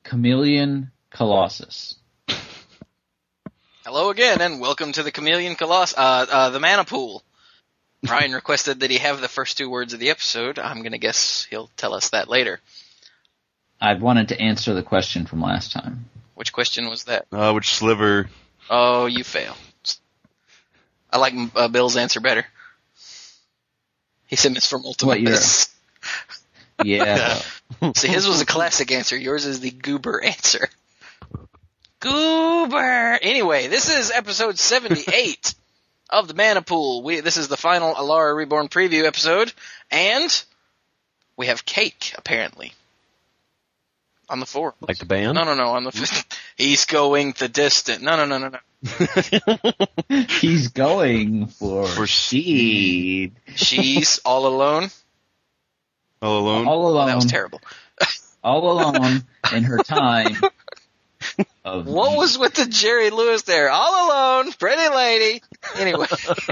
Chameleon Colossus. Hello again, and welcome to the Chameleon Colossus, the Mana Pool. Ryan requested that he have the first two words of the episode. I'm gonna guess he'll tell us that later. I wanted to answer the question from last time. Which question was that? Which sliver? Oh, you fail. I like Bill's answer better. He said it's from Ultimate Miss. Yeah. See, his was a classic answer. Yours is the goober answer. Goober! Anyway, this is episode 78 of the Mana Pool. This is the final Alara Reborn preview episode, and we have Cake, apparently. On the forum. Like the band? No, on the... He's going the distance. No. He's going for seed. She's all alone. All alone? All alone. That was terrible. All alone in her time. What was with the Jerry Lewis there? All alone, pretty lady. Anyway.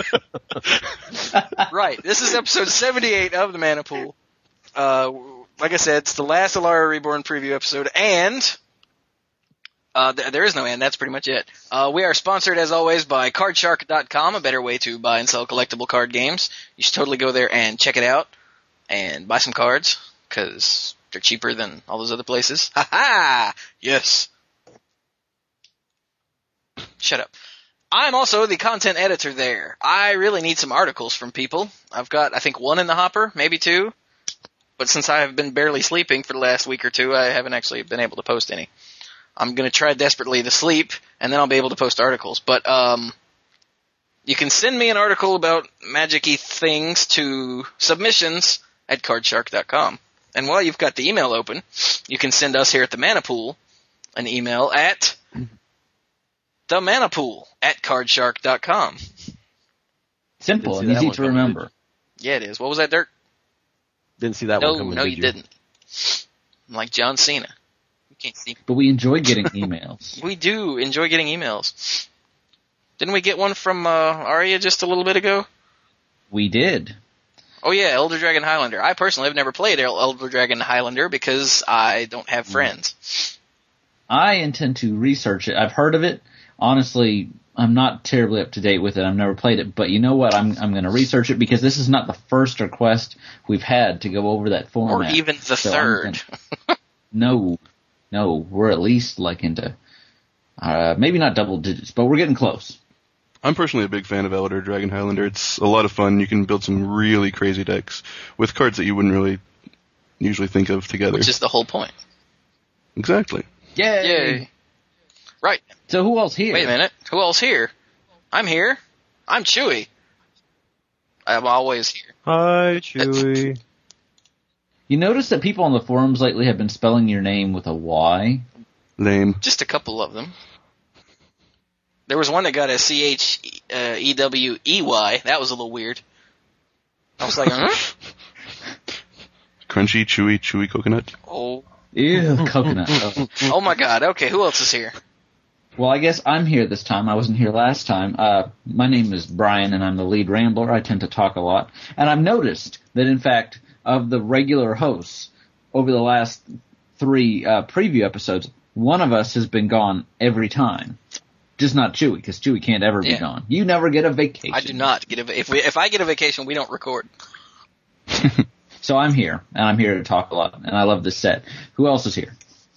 Right, this is episode 78 of the Mana Pool. Like I said, it's the last Alara Reborn preview episode, and there is no and, that's pretty much it. We are sponsored, as always, by CardShark.com, a better way to buy and sell collectible card games. You should totally go there and check it out, and buy some cards, because they're cheaper than all those other places. Ha-ha! Yes. Shut up. I'm also the content editor there. I really need some articles from people. I've got, I think, one in the hopper, maybe two. But since I have been barely sleeping for the last week or two, I haven't actually been able to post any. I'm going to try desperately to sleep, and then I'll be able to post articles. But you can send me an article about magic-y things to submissions at cardshark.com. And while you've got the email open, you can send us here at the Mana Pool an email at themanapool@cardshark.com. Simple and easy to remember. Yeah, it is. What was that, Dirk? Didn't see that one coming. No, you didn't. I'm like John Cena. You can't see. But we enjoy getting emails. We do enjoy getting emails. Didn't we get one from Arya just a little bit ago? We did. Oh yeah, Elder Dragon Highlander. I personally have never played Elder Dragon Highlander because I don't have friends. I intend to research it. I've heard of it. Honestly, I'm not terribly up to date with it. I've never played it, but you know what? I'm going to research it because this is not the first request we've had to go over that format. Or even the third. No, we're at least like into maybe not double digits, but we're getting close. I'm personally a big fan of Elder Dragon Highlander. It's a lot of fun. You can build some really crazy decks with cards that you wouldn't really usually think of together. Which is the whole point. Exactly. Yay! Right. So who else here? Wait a minute. Who else here? I'm here. I'm Chewy. I'm always here. Hi, Chewy. You notice that people on the forums lately have been spelling your name with a Y? Lame. Just a couple of them. There was one that got a CHEWEY. That was a little weird. I was like, huh? Crunchy, chewy coconut. Oh. Ew, coconut. Oh my god. Okay, who else is here? Well, I guess I'm here this time. I wasn't here last time. My name is Brian, and I'm the lead rambler. I tend to talk a lot. And I've noticed that, in fact, of the regular hosts, over the last 3 preview episodes, one of us has been gone every time. Just not Chewy, because Chewy can't ever be gone. You never get a vacation. I do not get a if I get a vacation, we don't record. So I'm here, and I'm here to talk a lot, and I love this set. Who else is here?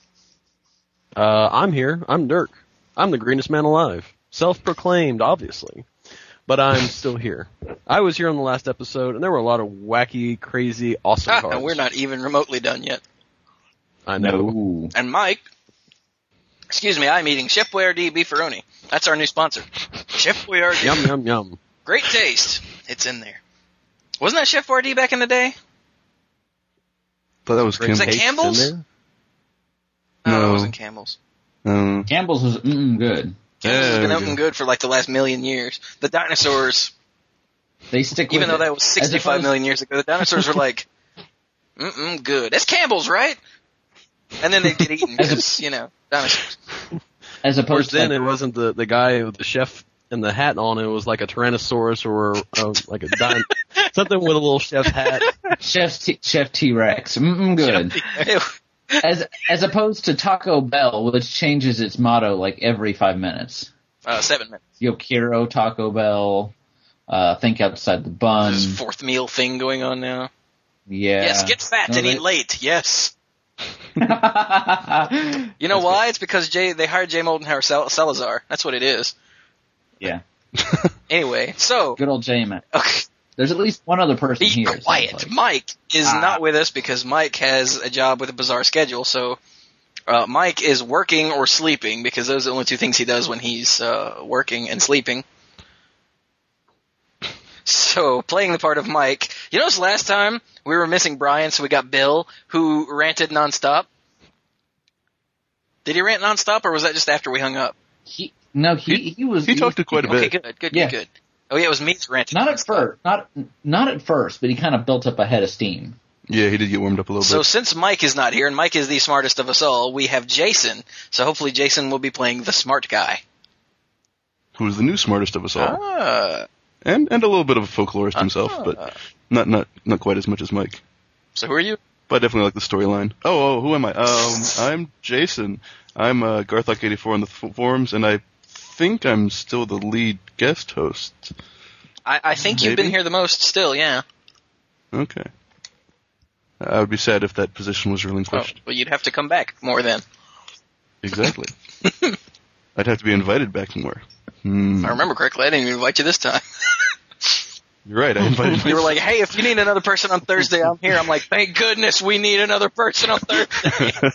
I'm here. I'm Dirk. I'm the greenest man alive. Self-proclaimed, obviously. But I'm still here. I was here on the last episode, and there were a lot of wacky, crazy, awesome cards. And we're not even remotely done yet. I know. No. And Mike, excuse me, I'm eating Chef Boyardee beefaroni. That's our new sponsor. Chef Boyardee. Yum, yum, yum. Great taste. It's in there. Wasn't that Chef Boyardee back in the day? Thought that was Was Campbell's. that Campbell's? No, it wasn't Campbell's. Campbell's was good. Campbell's has been open good for like the last million years. The dinosaurs, They stick with even though it. that was 65 million years ago, the dinosaurs were like, good. That's Campbell's, right? And then they get eaten because, dinosaurs. As opposed to then it wasn't the guy with the chef and the hat on. It was like a Tyrannosaurus or like a something with a little chef hat. Chef T-Rex. Good. As opposed to Taco Bell, which changes its motto like every 5 minutes. 7 minutes. Yo quiero Taco Bell. Think outside the bun. This fourth meal thing going on now. Yeah. Yes, get fat and eat late. Yes. You know That's why? good. It's because they hired Jay Moldenhauer Salazar. That's what it is. Yeah. Anyway, so Good old J-Man. okay, There's at least one other person be here. it sounds quiet. like. Mike is not with us because Mike has a job with a bizarre schedule. So Mike is working or sleeping because those are the only two things he does when he's working and sleeping. So, playing the part of Mike, you notice last time we were missing Brian, so we got Bill, who ranted nonstop. Did he rant nonstop, or was that just after we hung up? He was. He talked to quite a bit. Okay, good. Yeah. Good. Oh yeah, it was me that ranted. Not at nonstop. first. Not at first, but he kind of built up a head of steam. Yeah, he did get warmed up a little So bit. since Mike is not here, and Mike is the smartest of us all, we have Jason. So hopefully Jason will be playing the smart guy. Who's the new smartest of us all. Ah. And a little bit of a folklorist himself, but not quite as much as Mike. So who are you? But I definitely like the storyline. Oh, who am I? I'm Jason. I'm Garthok84 on the forums, and I think I'm still the lead guest host. I think you've been Maybe? here the most still, yeah. Okay. I would be sad if that position was Oh, relinquished. well, you'd have to come back more then. Exactly. I'd have to be invited back more. If I remember correctly, I didn't even invite you this time. You're right, I invited You were like, hey, if you need another person on Thursday, I'm here. I'm like, thank goodness we need another person on Thursday.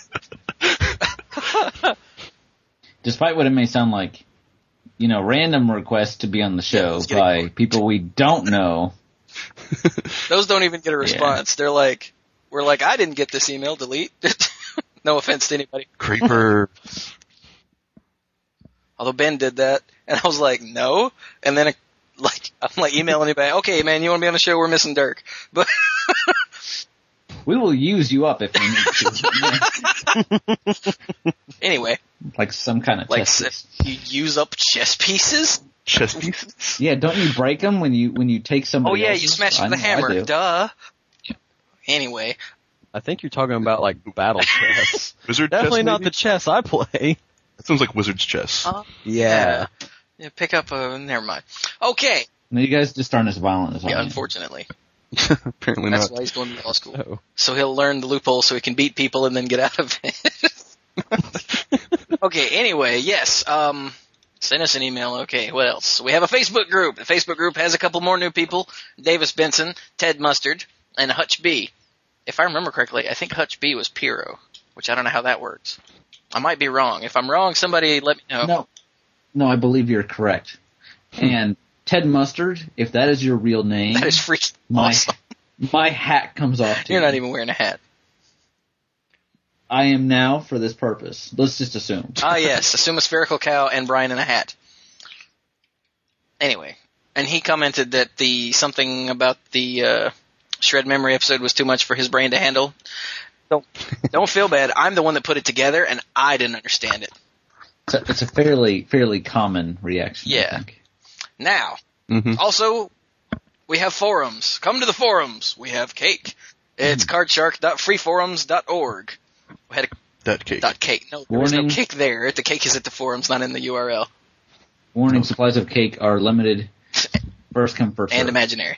Despite what it may sound like, random requests to be on the show let's get by it. people we don't know. Those don't even get a response. They're like, we're like, I didn't get this email, delete. No offense to anybody. Creeper. Although Ben did that, and I was like, no. And then, I'm like emailing anybody, okay, man, you want to be on the show? We're missing Dirk. But We will use you up if we need to. anyway, Like some kind of like test. you use up chess pieces. Chess pieces. Yeah, don't you break them when you take somebody Oh yeah, else's? you smash I with a know I hammer. do. Duh. Anyway, I think you're talking about like battle chess. Wizard Definitely chess, not maybe? the chess I play. That sounds like wizard's chess. Yeah. yeah, pick up never mind. Okay. No, you guys just aren't as violent as I Yeah, am. unfortunately. Apparently That's not. why he's going to law school. Oh. So he'll learn the loophole so he can beat people and then get out of it. Okay, anyway, yes. Send us an email. Okay, what else? We have a Facebook group. The Facebook group has a couple more new people. Davis Benson, Ted Mustard, and Hutch B. If I remember correctly, I think Hutch B was Piro, which I don't know how that works. I might be wrong. If I'm wrong, somebody let me know. No, I believe you're correct. And Ted Mustard, if that is your real name, That is freaking my awesome. my hat comes off to You're you. not even wearing a hat. I am now for this purpose. Let's just assume. Ah, yes. Assume a spherical cow and Brian in a hat. Anyway. And he commented that something about the Shred Memory episode was too much for his brain to handle. Don't feel bad. I'm the one that put it together, and I didn't understand it. It's a fairly common reaction. I Yeah. think. Now, Mhm. also, we have forums. Come to the forums. We have cake. It's cardshark.freeforums.org. We had That cake. a .cake. No, there was no Warning. cake there. The cake is at the forums, not in the URL. Warning: supplies of cake are limited. First come, first And served. imaginary.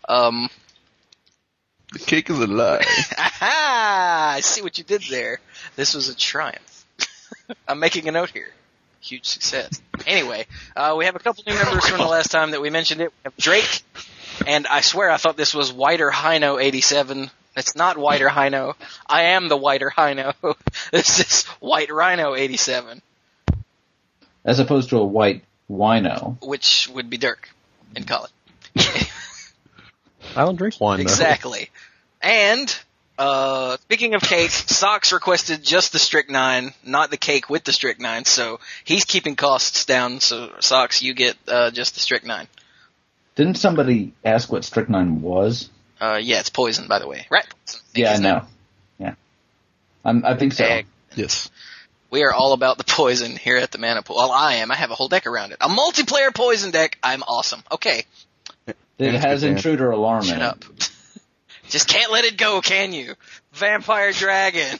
The cake is a lie. Aha! I see what you did there. This was a triumph. I'm making a note here. Huge success. Anyway, we have a couple new members from the last time that we mentioned it. We have Drake, and I swear I thought this was Whiter Hino 87. It's not Whiter Hino. I am the Whiter Hino. This is White Rhino 87, As opposed to a white wino. which would be Dirk in college. I don't drink wine though. Exactly. And speaking of cake, Socks requested just the strychnine, not the cake with the strychnine. So he's keeping costs down. So Socks, you get just the strychnine. Didn't somebody ask what strychnine was? Yeah, it's poison, by the way. Right? Yeah, I know. Yeah, I think so. Egg. Yes. We are all about the poison here at the Mana Pool. Well, I am. I have a whole deck around it. A multiplayer poison deck. I'm awesome. Okay, It That's has good, Dan. intruder alarm shut in it. up. Just can't let it go, can you? Vampire Dragon.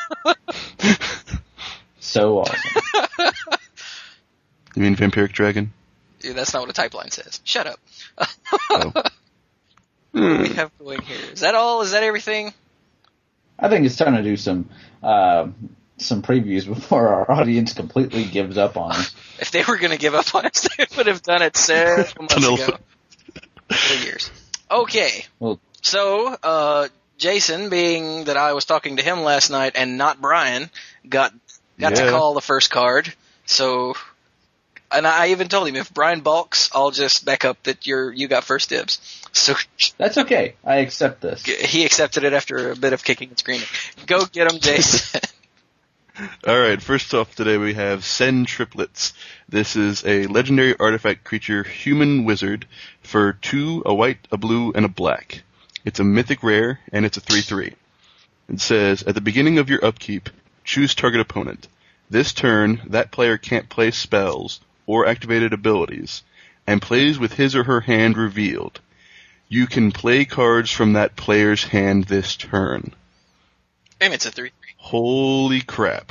So awesome. You mean Vampiric Dragon? Yeah, that's not what a type line says. Shut up. Oh. What do we have going here? Is that all? Is that everything? I think it's time to do some previews before our audience completely gives up on us. If they were going to give up on us, they would have done it several months ago. 4 years. Okay. Well, So, Jason, being that I was talking to him last night and not Brian, got to call the first card. So, and I even told him if Brian balks, I'll just back up that you got first dibs. So that's okay. I accept this. he accepted it after a bit of kicking and screaming. Go get him, Jason. All right, first off today we have Sen Triplets. This is a legendary artifact creature, human wizard, for 2, a white, a blue, and a black. It's a mythic rare, and it's a 3/3. It says, at the beginning of your upkeep, choose target opponent. This turn, that player can't play spells or activated abilities, and plays with his or her hand revealed. You can play cards from that player's hand this turn. And it's a 3/3. Holy crap.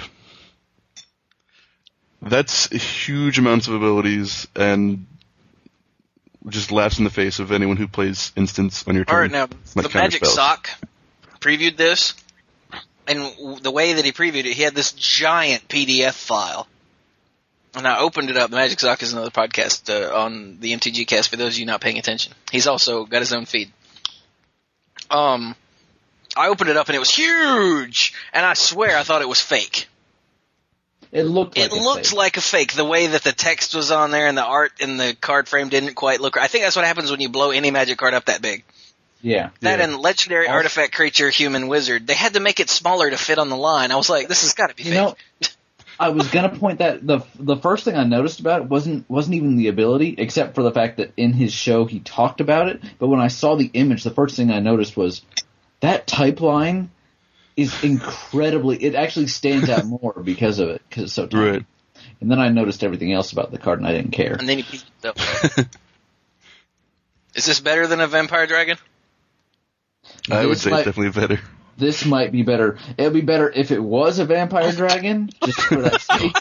That's huge amounts of abilities, and just laughs in the face of anyone who plays instants on your turn. Alright, now, like the Magic counterspells. Sock previewed this, and the way that he previewed it, he had this giant PDF file. And I opened it up. The Magic Sock is another podcast on the MTG Cast for those of you not paying attention. He's also got his own feed. I opened it up and it was huge! And I swear I thought it was fake. It looked like a fake. The way that the text was on there and the art in the card frame didn't quite look right. I think that's what happens when you blow any Magic card up that big. Yeah. That and legendary artifact creature, human wizard. They had to make it smaller to fit on the line. I was like, this has got to be fake. You know, I was gonna point that the first thing I noticed about it wasn't even the ability, except for the fact that in his show he talked about it. But when I saw the image, the first thing I noticed was that type line is incredibly. It actually stands out more because of it, because it's so tiny. Right. And then I noticed everything else about the card, and I didn't care. And then he peeked up. Is this better than a Vampire Dragon? I would say it's definitely better. This might be better. It would be better if it was a Vampire Dragon, just for that sake.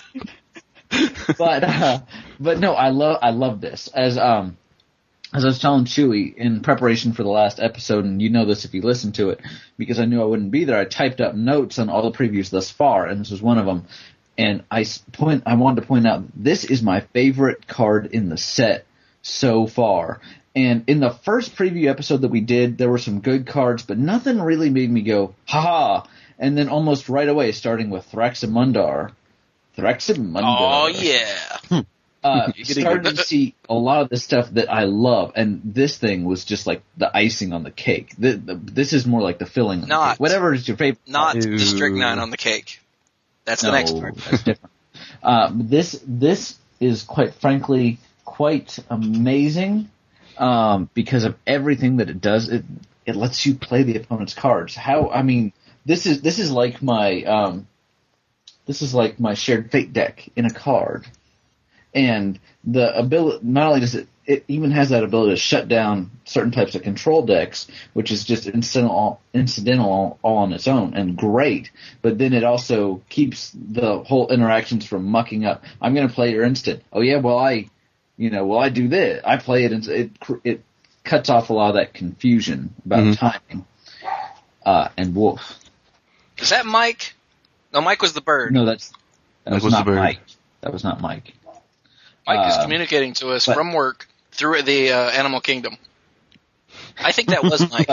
But no, I love this. As I was telling Chewy in preparation for the last episode, and you know this if you listen to it, because I knew I wouldn't be there, I typed up notes on all the previews thus far, and this was one of them. And I wanted to point out, this is my favorite card in the set so far. And in the first preview episode that we did, there were some good cards, but nothing really made me go, ha-ha. And then almost right away, starting with Thraximundar. Oh, yeah. Started to see a lot of the stuff that I love, and this thing was just like the icing on the cake. This is more like the filling on the cake. Whatever is your favorite. Not the strychnine on the cake. That's the next part. That's different. This is quite frankly quite amazing. Because of everything that it does, it lets you play the opponent's cards. This is like my Shared Fate deck in a card, and the ability not only does it even has that ability to shut down certain types of control decks, which is just incidental all on its own and great. But then it also keeps the whole interactions from mucking up. I'm going to play your instant. Oh yeah, I do this. I play it, and it cuts off a lot of that confusion about timing. And Wolf. Is that Mike? No, Mike was the bird. No, that was not the bird. Mike. That was not Mike. Mike is communicating to us from work through the Animal Kingdom. I think that was Mike.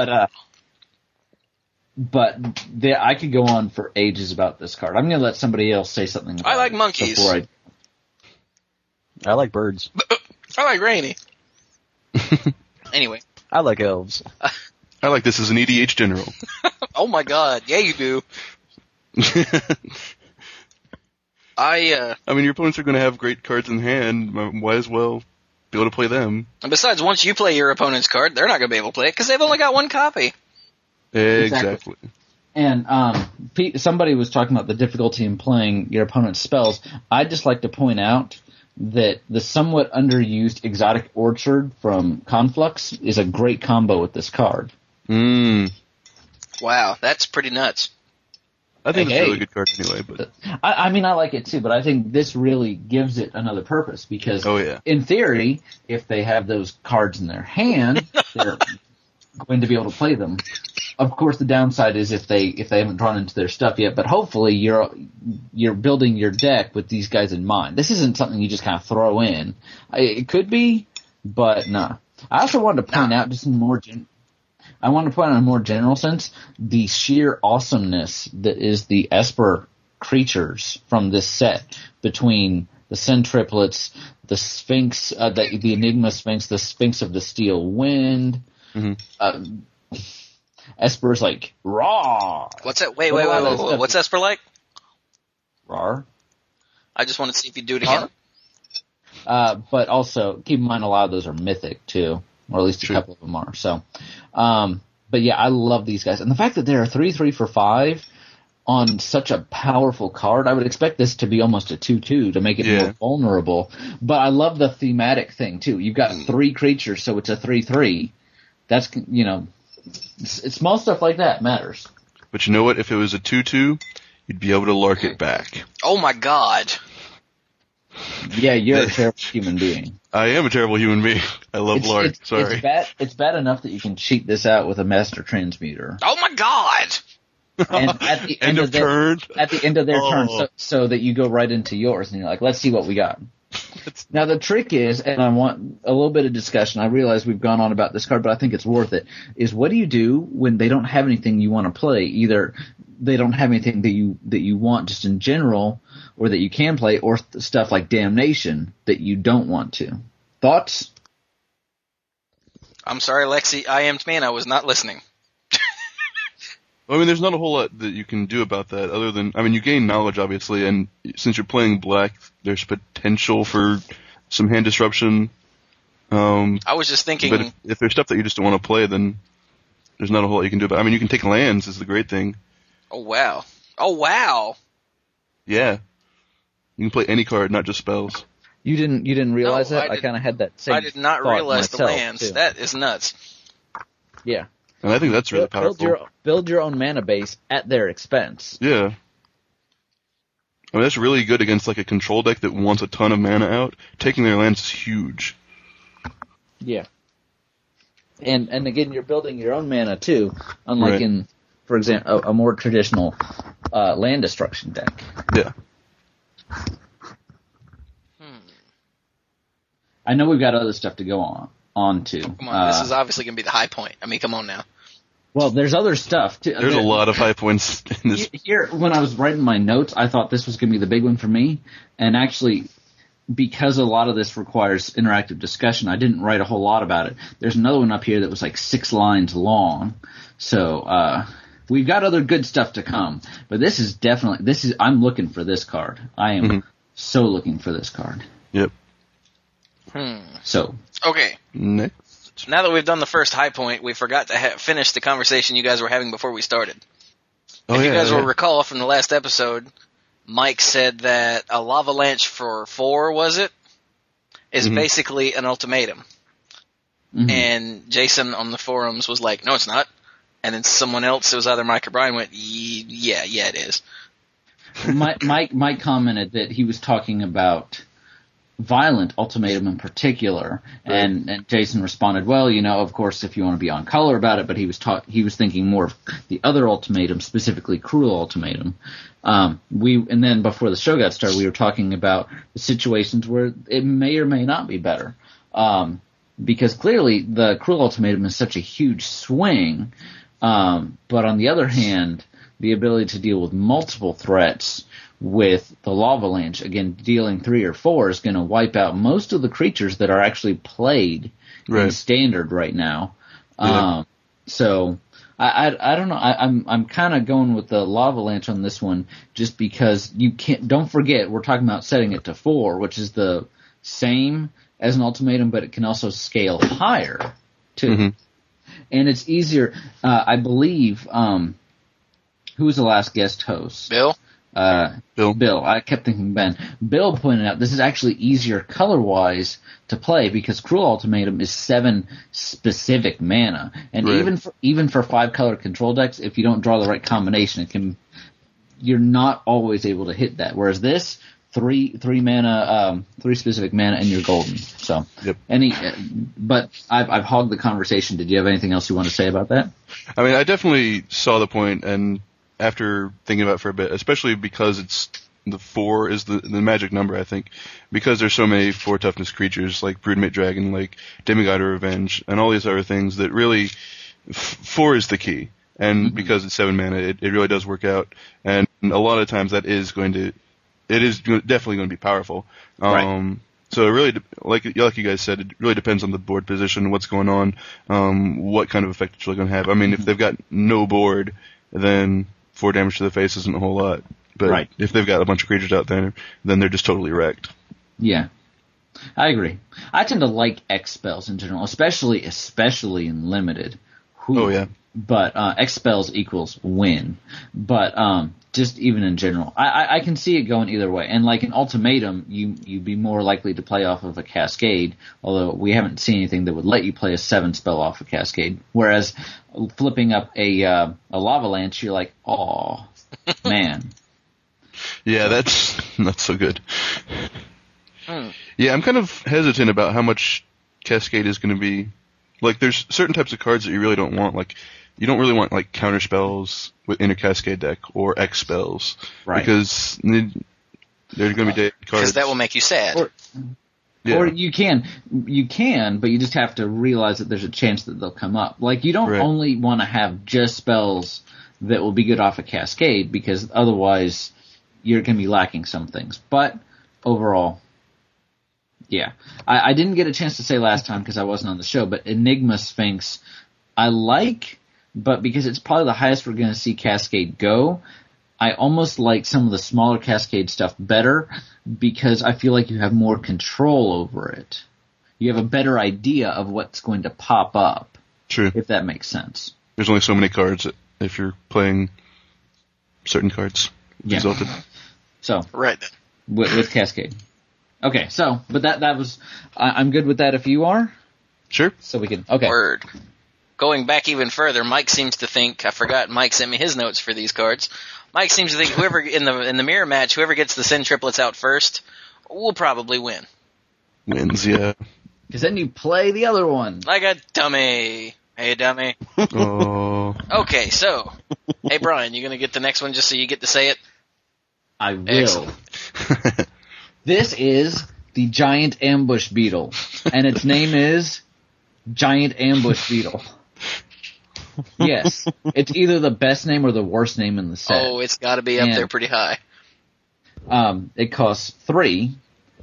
But I could go on for ages about this card. I'm going to let somebody else say something about I like monkeys. I like birds. I like Rainy. Anyway. I like elves. I like this as an EDH general. Oh my god. Yeah, you do. I mean, your opponents are going to have great cards in hand. Might as well be able to play them. And besides, once you play your opponent's card, they're not going to be able to play it because they've only got one copy. Exactly. And somebody was talking about the difficulty in playing your opponent's spells. I'd just like to point out that the somewhat underused Exotic Orchard from Conflux is a great combo with this card. Wow, that's pretty nuts. I think it's a Hey. really good card anyway, but I mean, I like it too, but I think this really gives it another purpose because, Oh, yeah. in theory, if they have those cards in their hand, they're going to be able to play them. Of course, the downside is if they haven't drawn into their stuff yet, but hopefully you're building your deck with these guys in mind. This isn't something you just kind of throw in. It could be, but no. I also wanted to point out just in more I want to point out in a more general sense the sheer awesomeness that is the Esper creatures from this set between the Sen triplets, the Sphinx, the Enigma Sphinx, the Sphinx of the Steel Wind. Esper's like raw. What's that? Wait. But a lot of that stuff What's Esper like? Raw. I just want to see if you do it again. But also keep in mind a lot of those are mythic too, or at least a couple of them are. So, but yeah, I love these guys, and the fact that they're 3/3 for 5 on such a powerful card, I would expect this to be almost a 2/2 to make it more vulnerable. But I love the thematic thing too. You've got 3 creatures, so it's a 3/3. That's it's small stuff like that matters. you know what? If it was a 2/2, you'd be able to lark it back. Oh my god. Yeah, you're a terrible human being. I am a terrible human being. I love lark. Sorry. It's bad enough that you can cheat this out with a master transmuter. Oh my god. And at the End of turn. At the end of their turn, so that you go right into yours, and you're like, let's see what we got. Now the trick is, and I want a little bit of discussion, I realize we've gone on about this card, but I think it's worth it, is what do you do when they don't have anything you want to play? Either they don't have anything that you want just in general, or that you can play, or stuff like Damnation that you don't want to. Thoughts? I'm sorry, Lexi. I am man. I was not listening. I mean, there's not a whole lot that you can do about that other than, I mean, you gain knowledge, obviously, and since you're playing black, there's potential for some hand disruption. I was just thinking... But if there's stuff that you just don't want to play, then there's not a whole lot you can do about it. I mean, you can take lands is the great thing. Oh, wow. Oh, wow. Yeah. You can play any card, not just spells. You didn't realize No, that? I kind of had that same I did not thought realize the myself, lands. too. That is nuts. Yeah. And I think that's really powerful. Build your own mana base at their expense. Yeah. I mean, that's really good against like a control deck that wants a ton of mana out. Taking their lands is huge. Yeah. And again, you're building your own mana too, unlike Right. in, for example, a more traditional land destruction deck. Yeah. I know we've got other stuff to go on to. Come on, this is obviously going to be the high point. I mean, come on now. Well, there's other stuff too. There's a lot of high points in this. Here, when I was writing my notes, I thought this was going to be the big one for me, and actually, because a lot of this requires interactive discussion, I didn't write a whole lot about it. There's another one up here that was like 6 lines long, so we've got other good stuff to come. But I'm looking for this card. I am so looking for this card. Yep. So Okay. Next. Now that we've done the first high point, we forgot to finish the conversation you guys were having before we started. Oh, If yeah, you guys yeah. will recall from the last episode, Mike said that a Lavalanche for 4, was it? Is basically an ultimatum. And Jason on the forums was like, no, it's not. And then someone else, it was either Mike or Brian, went, yeah, it is. Mike commented that he was talking about violent ultimatum in particular, and Jason responded, well, of course, if you want to be on color about it, but he was thinking more of the other ultimatum, specifically cruel ultimatum. And then before the show got started, we were talking about the situations where it may or may not be better, because clearly the cruel ultimatum is such a huge swing, but on the other hand, the ability to deal with multiple threats with the Lavalanche, again, dealing 3 or 4 is going to wipe out most of the creatures that are actually played in Standard right now. Yeah. So I don't know. I'm kind of going with the Lavalanche on this one, just because you can't. Don't forget, we're talking about setting it to 4, which is the same as an ultimatum, but it can also scale higher too. And it's easier. I believe. Who was the last guest host? Bill? Bill. I kept thinking Ben. Bill pointed out this is actually easier color-wise to play because Cruel Ultimatum is 7 specific mana, and even for 5-color control decks, if you don't draw the right combination, you're not always able to hit that. Whereas this, three mana, three specific mana, and you're golden. So, Yep. But I've hogged the conversation. Did you have anything else you want to say about that? I mean, I definitely saw the point, and after thinking about it for a bit, especially because it's the 4 is the magic number, I think, because there's so many 4 toughness creatures like Broodmate Dragon, like Demigod of Revenge, and all these other things that really 4 is the key. And because it's 7 mana, it really does work out. And a lot of times it is definitely going to be powerful. Right. So it really, like you guys said, it really depends on the board position, what's going on, what kind of effect it's really going to have. I mean, if they've got no board, then 4 damage to the face isn't a whole lot. But if they've got a bunch of creatures out there, then they're just totally wrecked. Yeah. I agree. I tend to like X spells in general, especially in limited. Oh, yeah. But X spells equals win. But just even in general, I can see it going either way. And like an ultimatum, you'd be more likely to play off of a Cascade, although we haven't seen anything that would let you play a 7 spell off a Cascade. Whereas flipping up a Lavalanche, you're like, oh man. Yeah, that's not so good. Yeah, I'm kind of hesitant about how much Cascade is going to be. Like, there's certain types of cards that you really don't want. Like, you don't really want, like, counter spells in a Cascade deck or X spells. Right. Because there's going to be dead cards. Because that will make you sad. Or you can, but you just have to realize that there's a chance that they'll come up. Like, you don't only want to have just spells that will be good off a Cascade, because otherwise you're going to be lacking some things. But overall, yeah. I didn't get a chance to say last time because I wasn't on the show, but Enigma Sphinx I like, but because it's probably the highest we're going to see Cascade go, I almost like some of the smaller Cascade stuff better because I feel like you have more control over it. You have a better idea of what's going to pop up. True. If that makes sense. There's only so many cards if you're playing certain cards. Yeah. Exalted. So. Right. With Cascade. Okay, so, but that was, I'm good with that if you are. Sure. So we can, okay. Word. Going back even further, Mike seems to think, I forgot Mike sent me his notes for these cards. Mike seems to think whoever, in the mirror match, whoever gets the Sin triplets out first will probably win. Wins, yeah. Because then you play the other one. Like a dummy. Hey, dummy. Oh. Okay, so, hey Brian, you gonna get the next one just so you get to say it? I will. Excellent. This is the Giant Ambush Beetle, and its name is Giant Ambush Beetle. Yes, it's either the best name or the worst name in the set. Oh, it's gotta be up there pretty high. It costs 3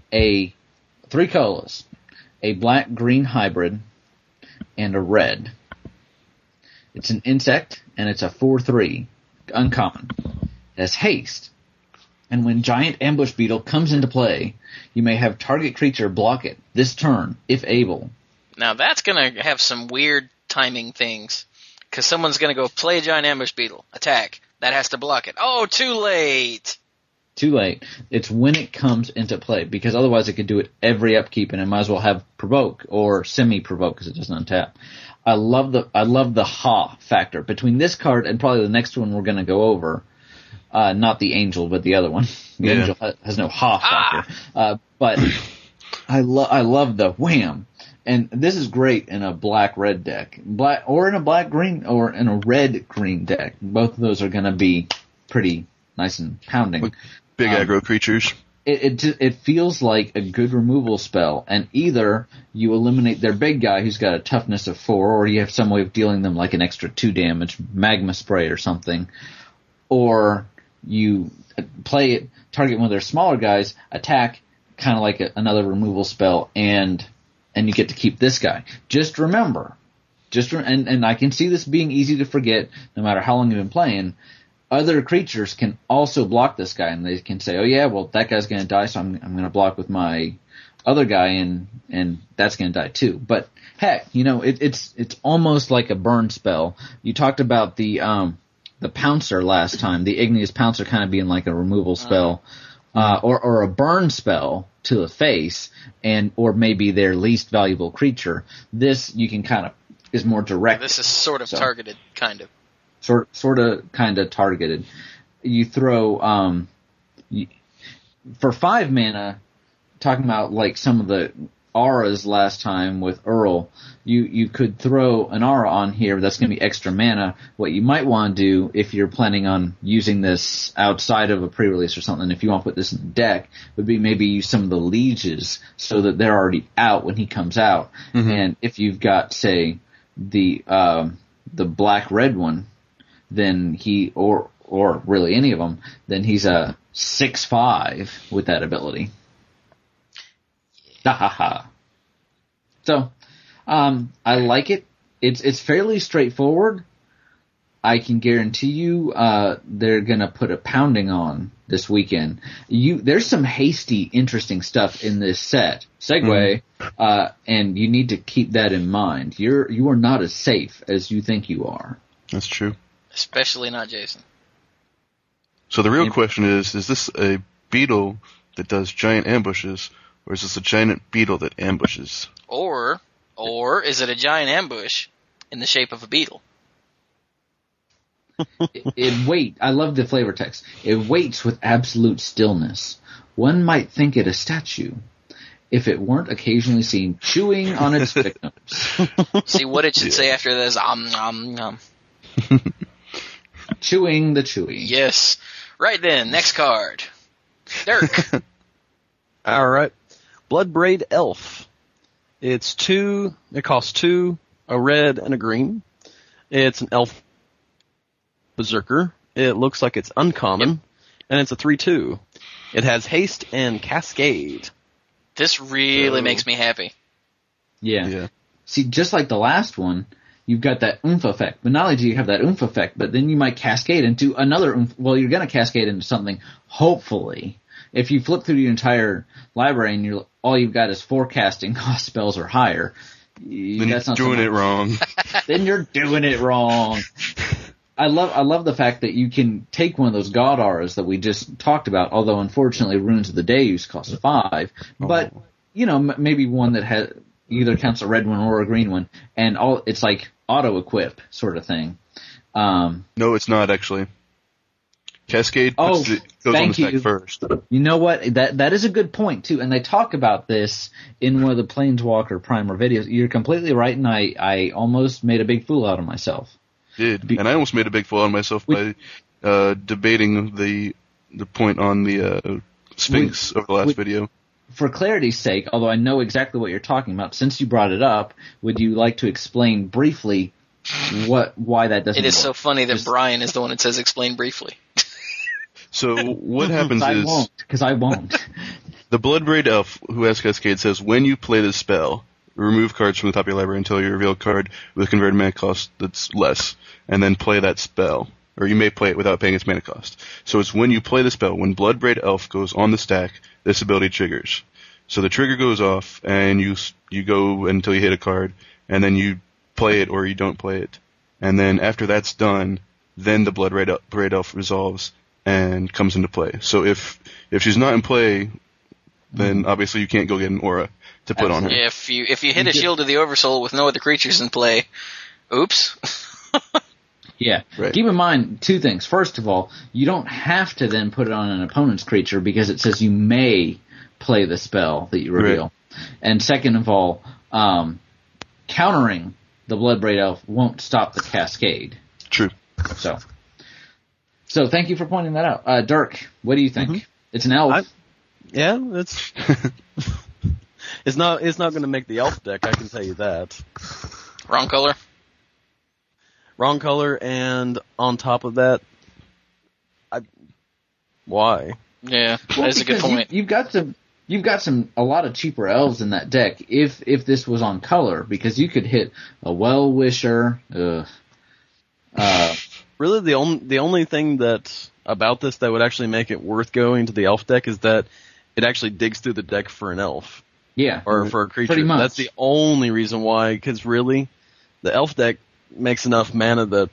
colors, a black-green hybrid, and a red. It's an insect, and it's a 4/3, uncommon. It has haste, and when Giant Ambush Beetle comes into play, you may have target creature block it this turn, if able. Now that's gonna have some weird timing things, because someone's gonna go play Giant Ambush Beetle, attack, that has to block it. Oh, too late! Too late. It's when it comes into play, because otherwise it could do it every upkeep, and it might as well have provoke or semi-provoke because it doesn't untap. I love the ha factor between this card and probably the next one we're going to go over. Not the angel, but the other one. The angel has no ha factor. But I love the wham. And this is great in a black-red deck, or in a black-green, or in a red-green deck. Both of those are going to be pretty nice and pounding. With big aggro creatures. It feels like a good removal spell, and either you eliminate their big guy who's got a toughness of 4, or you have some way of dealing them like an extra 2 damage, magma spray or something, or you play it, target one of their smaller guys, attack, kind of like another removal spell, and you get to keep this guy. Just remember, and I can see this being easy to forget no matter how long you've been playing. Other creatures can also block this guy, and they can say, "Oh yeah, well that guy's going to die, so I'm going to block with my other guy, and that's going to die too." But heck, it's almost like a burn spell. You talked about the Pouncer last time, the Igneous Pouncer kind of being like a removal spell, or a burn spell to the face, or maybe their least valuable creature. This you can kind of is more direct. This is sort of targeted, kind of. Sort of, kind of targeted. you throw for 5 mana, talking about like some of the auras last time with Earl, you could throw an aura on here that's going to be extra mana. What you might want to do if you're planning on using this outside of a pre-release or something, if you want to put this in the deck, would be maybe use some of the lieges so that they're already out when he comes out. Mm-hmm. And if you've got, say, the black-red one, then he, or really any of them, then he's a 6/5 with that ability. Ha ha ha. So, I like it. It's fairly straightforward. I can guarantee you, they're gonna put a pounding on this weekend. There's some hasty, interesting stuff in this set. Segue, and you need to keep that in mind. You are not as safe as you think you are. That's true. Especially not Jason. So the real question is this a beetle that does giant ambushes, or is this a giant beetle that ambushes? Or is it a giant ambush in the shape of a beetle? I love the flavor text. It waits with absolute stillness. One might think it a statue, if it weren't occasionally seen chewing on its victims. See, what it should say after this, nom. Chewing the chewy. Yes. Right then, next card. Dirk. Alright. Bloodbraid Elf. It costs 2, a red and a green. It's an elf berserker. It looks like it's uncommon, and it's a 3/2. It has haste and cascade. This really makes me happy. Yeah. See, just like the last one, you've got that oomph effect. But not only do you have that oomph effect, but then you might cascade into another oomph. Well, you're going to cascade into something, hopefully. If you flip through your entire library and all you've got is 4 casting cost spells or higher, then you're doing it wrong. Then you're doing it wrong. I love the fact that you can take one of those god auras that we just talked about, although unfortunately Runes of the Deus cost 5, but maybe one that has either counts a red one or a green one, and it's like auto equip sort of thing. No, it's not actually. Cascade goes on the stack first. You know what? That is a good point too, and they talk about this in one of the Planeswalker Primer videos. You're completely right, and I almost made a big fool out of myself. And I almost made a big fool out of myself by debating the point on the Sphinx over the last video. For clarity's sake, although I know exactly what you're talking about, since you brought it up, would you like to explain briefly why that doesn't work? It is so funny that Brian is the one that says explain briefly. So what happens is... Because I won't. The Bloodbraid Elf who has Cascade says, when you play this spell, remove cards from the top of your library until you reveal a card with a converted mana cost that's less, and then play that spell. Or you may play it without paying its mana cost. So it's when you play the spell, when Bloodbraid Elf goes on the stack, this ability triggers. So the trigger goes off, and you go until you hit a card, and then you play it or you don't play it. And then after that's done, then the Bloodbraid Elf resolves and comes into play. So if she's not in play, then obviously you can't go get an aura to put on her. If you hit a Shield of the Oversoul with no other creatures in play, oops. Yeah. Right. Keep in mind 2 things. First of all, you don't have to then put it on an opponent's creature because it says you may play the spell that you reveal. Right. And second of all, countering the Bloodbraid Elf won't stop the cascade. True. So thank you for pointing that out. Dirk, what do you think? Mm-hmm. It's an elf. It's not going to make the elf deck, I can tell you that. Wrong color. Wrong color, and on top of that, why? Yeah, that's a good point. You've got a lot of cheaper elves in that deck if this was on color, because you could hit a Well-Wisher. Really, the only thing about this that would actually make it worth going to the elf deck is that it actually digs through the deck for an elf. Yeah. Or for a creature. Pretty much. That's the only reason why, because really, the elf deck makes enough mana that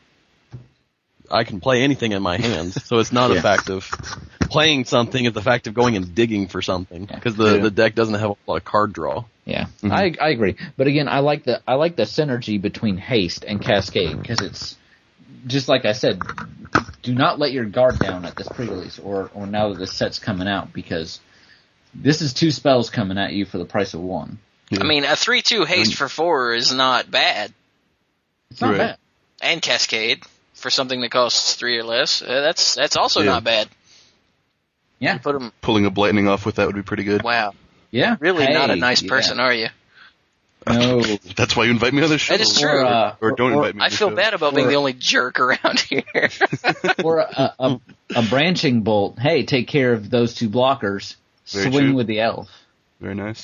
I can play anything in my hands. So it's not a fact of playing something, it's the fact of going and digging for something. Because the deck doesn't have a lot of card draw. Yeah, mm-hmm. I agree. But again, I like the synergy between haste and cascade, because it's just like I said, do not let your guard down at this pre-release or now that this set's coming out, because this is 2 spells coming at you for the price of 1. Yeah. I mean, a 3/2 haste for 4 is not bad. It's not bad. And Cascade for something that costs 3 or less. That's also not bad. Yeah. You put 'em, Pulling a Blightning off with that would be pretty good. wow. Yeah. Really Hey, not a nice yeah. person, are you? No. That's why you invite me on the show. That is true. Or don't invite me. I on the feel show. bad about being the only jerk around here. Or a branching bolt. Hey, take care of those 2 blockers. Very Swing true. with the elf. Very nice.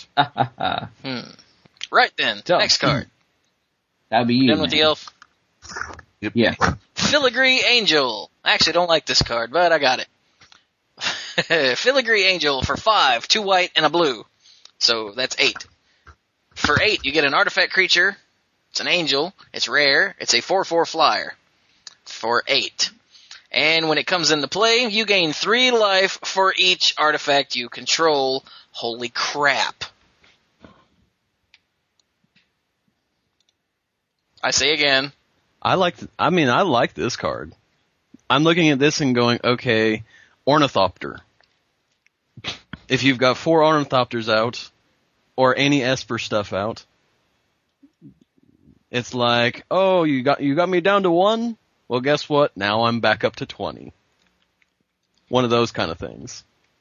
Right then, So, next card. That'd be you. Done with the elf. Yep. Yeah. Filigree Angel. I actually don't like this card, but I got it. Filigree Angel for 5, 2 white and a blue. So that's 8. For 8, you get an artifact creature. It's an angel. It's rare. It's a 4/4 flyer. For 8. And when it comes into play, you gain 3 life for each artifact you control. Holy crap. I say again. I like this card. I'm looking at this and going, okay, Ornithopter. If you've got 4 Ornithopters out, or any Esper stuff out, it's like, oh, you got me down to 1? Well, guess what? Now I'm back up to 20. One of those kind of things.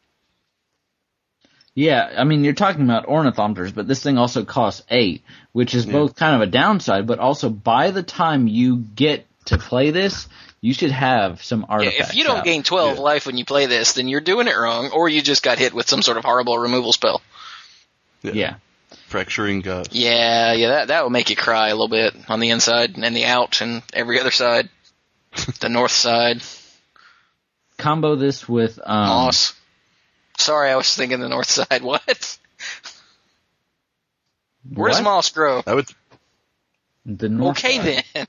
Yeah, I mean, you're talking about Ornithopters, but this thing also costs 8, which is both kind of a downside, but also by the time you get to play this, you should have some artifacts. Yeah, if you don't out. gain 12 life when you play this, then you're doing it wrong, or you just got hit with some sort of horrible removal spell. Yeah. Fracturing God. Yeah, that will make you cry a little bit on the inside and the out and every other side. The north side. Combo this with Moss. Sorry, I was thinking the north side. What? Where does what? moss grow? I would. The north Okay side. then.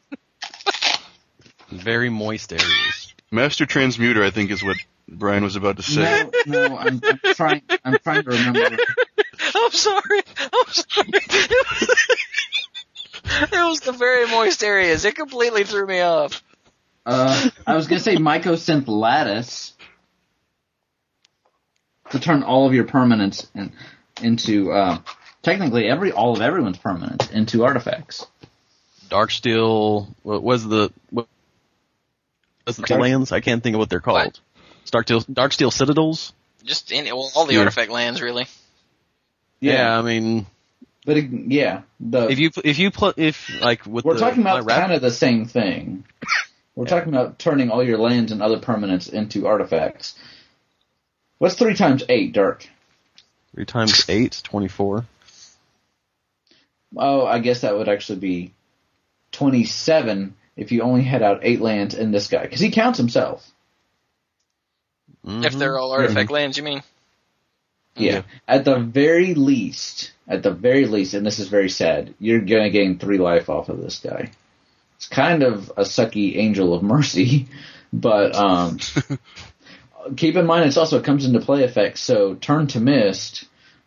Very moist areas. Master Transmuter, I think, is what Brian was about to say. No, I'm trying to remember. I'm sorry. It was the very moist areas. It completely threw me off. I was gonna say Mycosynth Lattice to turn all of your permanents into technically all of everyone's permanents into artifacts. Darksteel, what was the lands? I can't think of what they're called. Darksteel Citadels? Just all the artifact lands, really. Yeah, I mean, but we're talking about kind of the same thing. We're talking about turning all your lands and other permanents into artifacts. What's 3 times 8, Dirk? 3 times 8, 24. Oh, I guess that would actually be 27 if you only had out 8 lands in this guy, because he counts himself. Mm-hmm. If they're all artifact lands, you mean? Yeah. At the very least, and this is very sad, you're going to gain 3 life off of this guy. It's kind of a sucky Angel of Mercy, but keep in mind it comes into play effect, so Turn to Mist,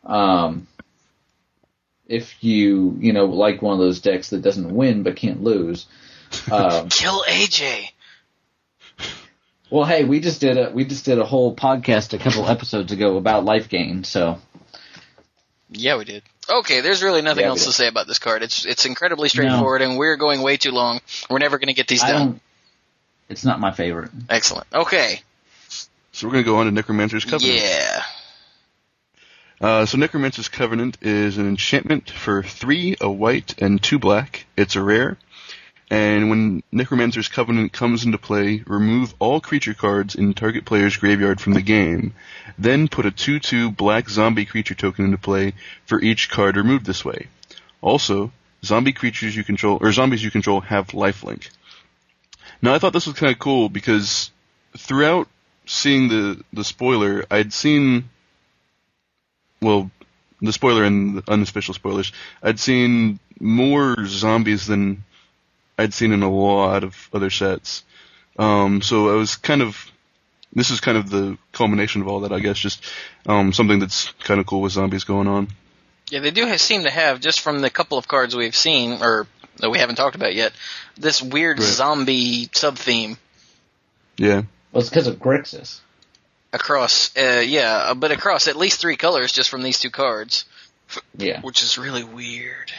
if you like one of those decks that doesn't win but can't lose. Kill AJ. Well, hey, we just did a whole podcast a couple episodes ago about life gain, so. Yeah, we did. Okay, there's really nothing else to say about this card. It's incredibly straightforward, and we're going way too long. We're never going to get these done. It's not my favorite. Excellent. Okay. So we're going to go on to Necromancer's Covenant. Yeah. So Necromancer's Covenant is an enchantment for 3, a white, and 2 black. It's a rare. And when Necromancer's Covenant comes into play, remove all creature cards in target player's graveyard from the game. Then put a 2/2 black zombie creature token into play for each card removed this way. Also, zombies you control have lifelink. Now I thought this was kind of cool because throughout seeing the spoiler, I'd seen, well, the spoiler and the unofficial spoilers, I'd seen more zombies than I'd seen in a lot of other sets. So I was this is kind of the culmination of all that, I guess, just something that's kind of cool with zombies going on. Yeah, they do seem to have, just from the couple of cards we've seen, or that we haven't talked about yet, this weird zombie sub-theme. Yeah. Well, it's because of Grixis. Across, but across at least 3 colors just from these 2 cards. Yeah. Which is really weird.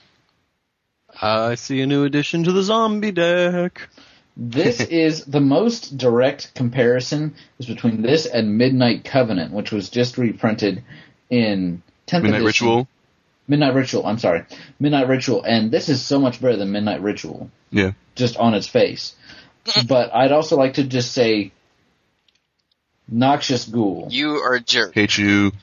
I see a new addition to the zombie deck. This is the most direct comparison is between this and Midnight Covenant, which was just reprinted in 10th Midnight edition. Ritual? Midnight Ritual, I'm sorry. Midnight Ritual, and this is so much better than Midnight Ritual. Yeah. Just on its face. But I'd also like to just say Noxious Ghoul. You are a jerk. Hate you.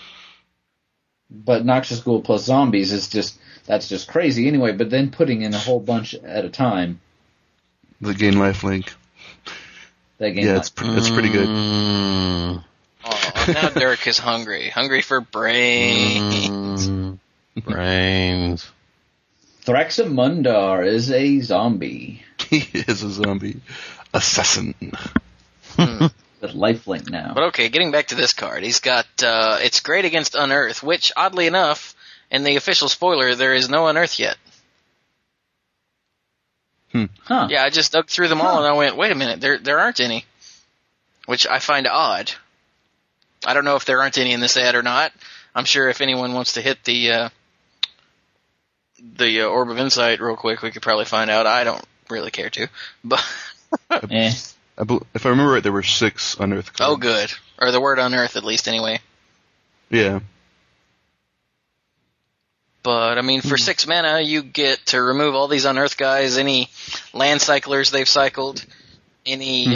But Noxious Ghoul plus zombies is that's just crazy anyway, but then putting in a whole bunch at a time. The gain lifelink. That game. Yeah, it's pretty good. Oh, now Dirk is hungry. Hungry for brains. Brains. Thraxamundar is a zombie. He is a zombie assassin. With lifelink now. But okay, getting back to this card. He's got, it's great against Unearth, which, oddly enough, in the official spoiler, there is no Unearth yet. Huh. Yeah, I just dug through them all and I went, wait a minute, there aren't any. Which I find odd. I don't know if there aren't any in this ad or not. I'm sure if anyone wants to hit the Orb of Insight real quick, we could probably find out. I don't really care to. But If I remember right, there were 6 Unearth cards. oh, good. Or the word Unearth, at least, anyway. Yeah. But, I mean, for 6 mana, you get to remove all these Unearth guys, any land cyclers they've cycled, any,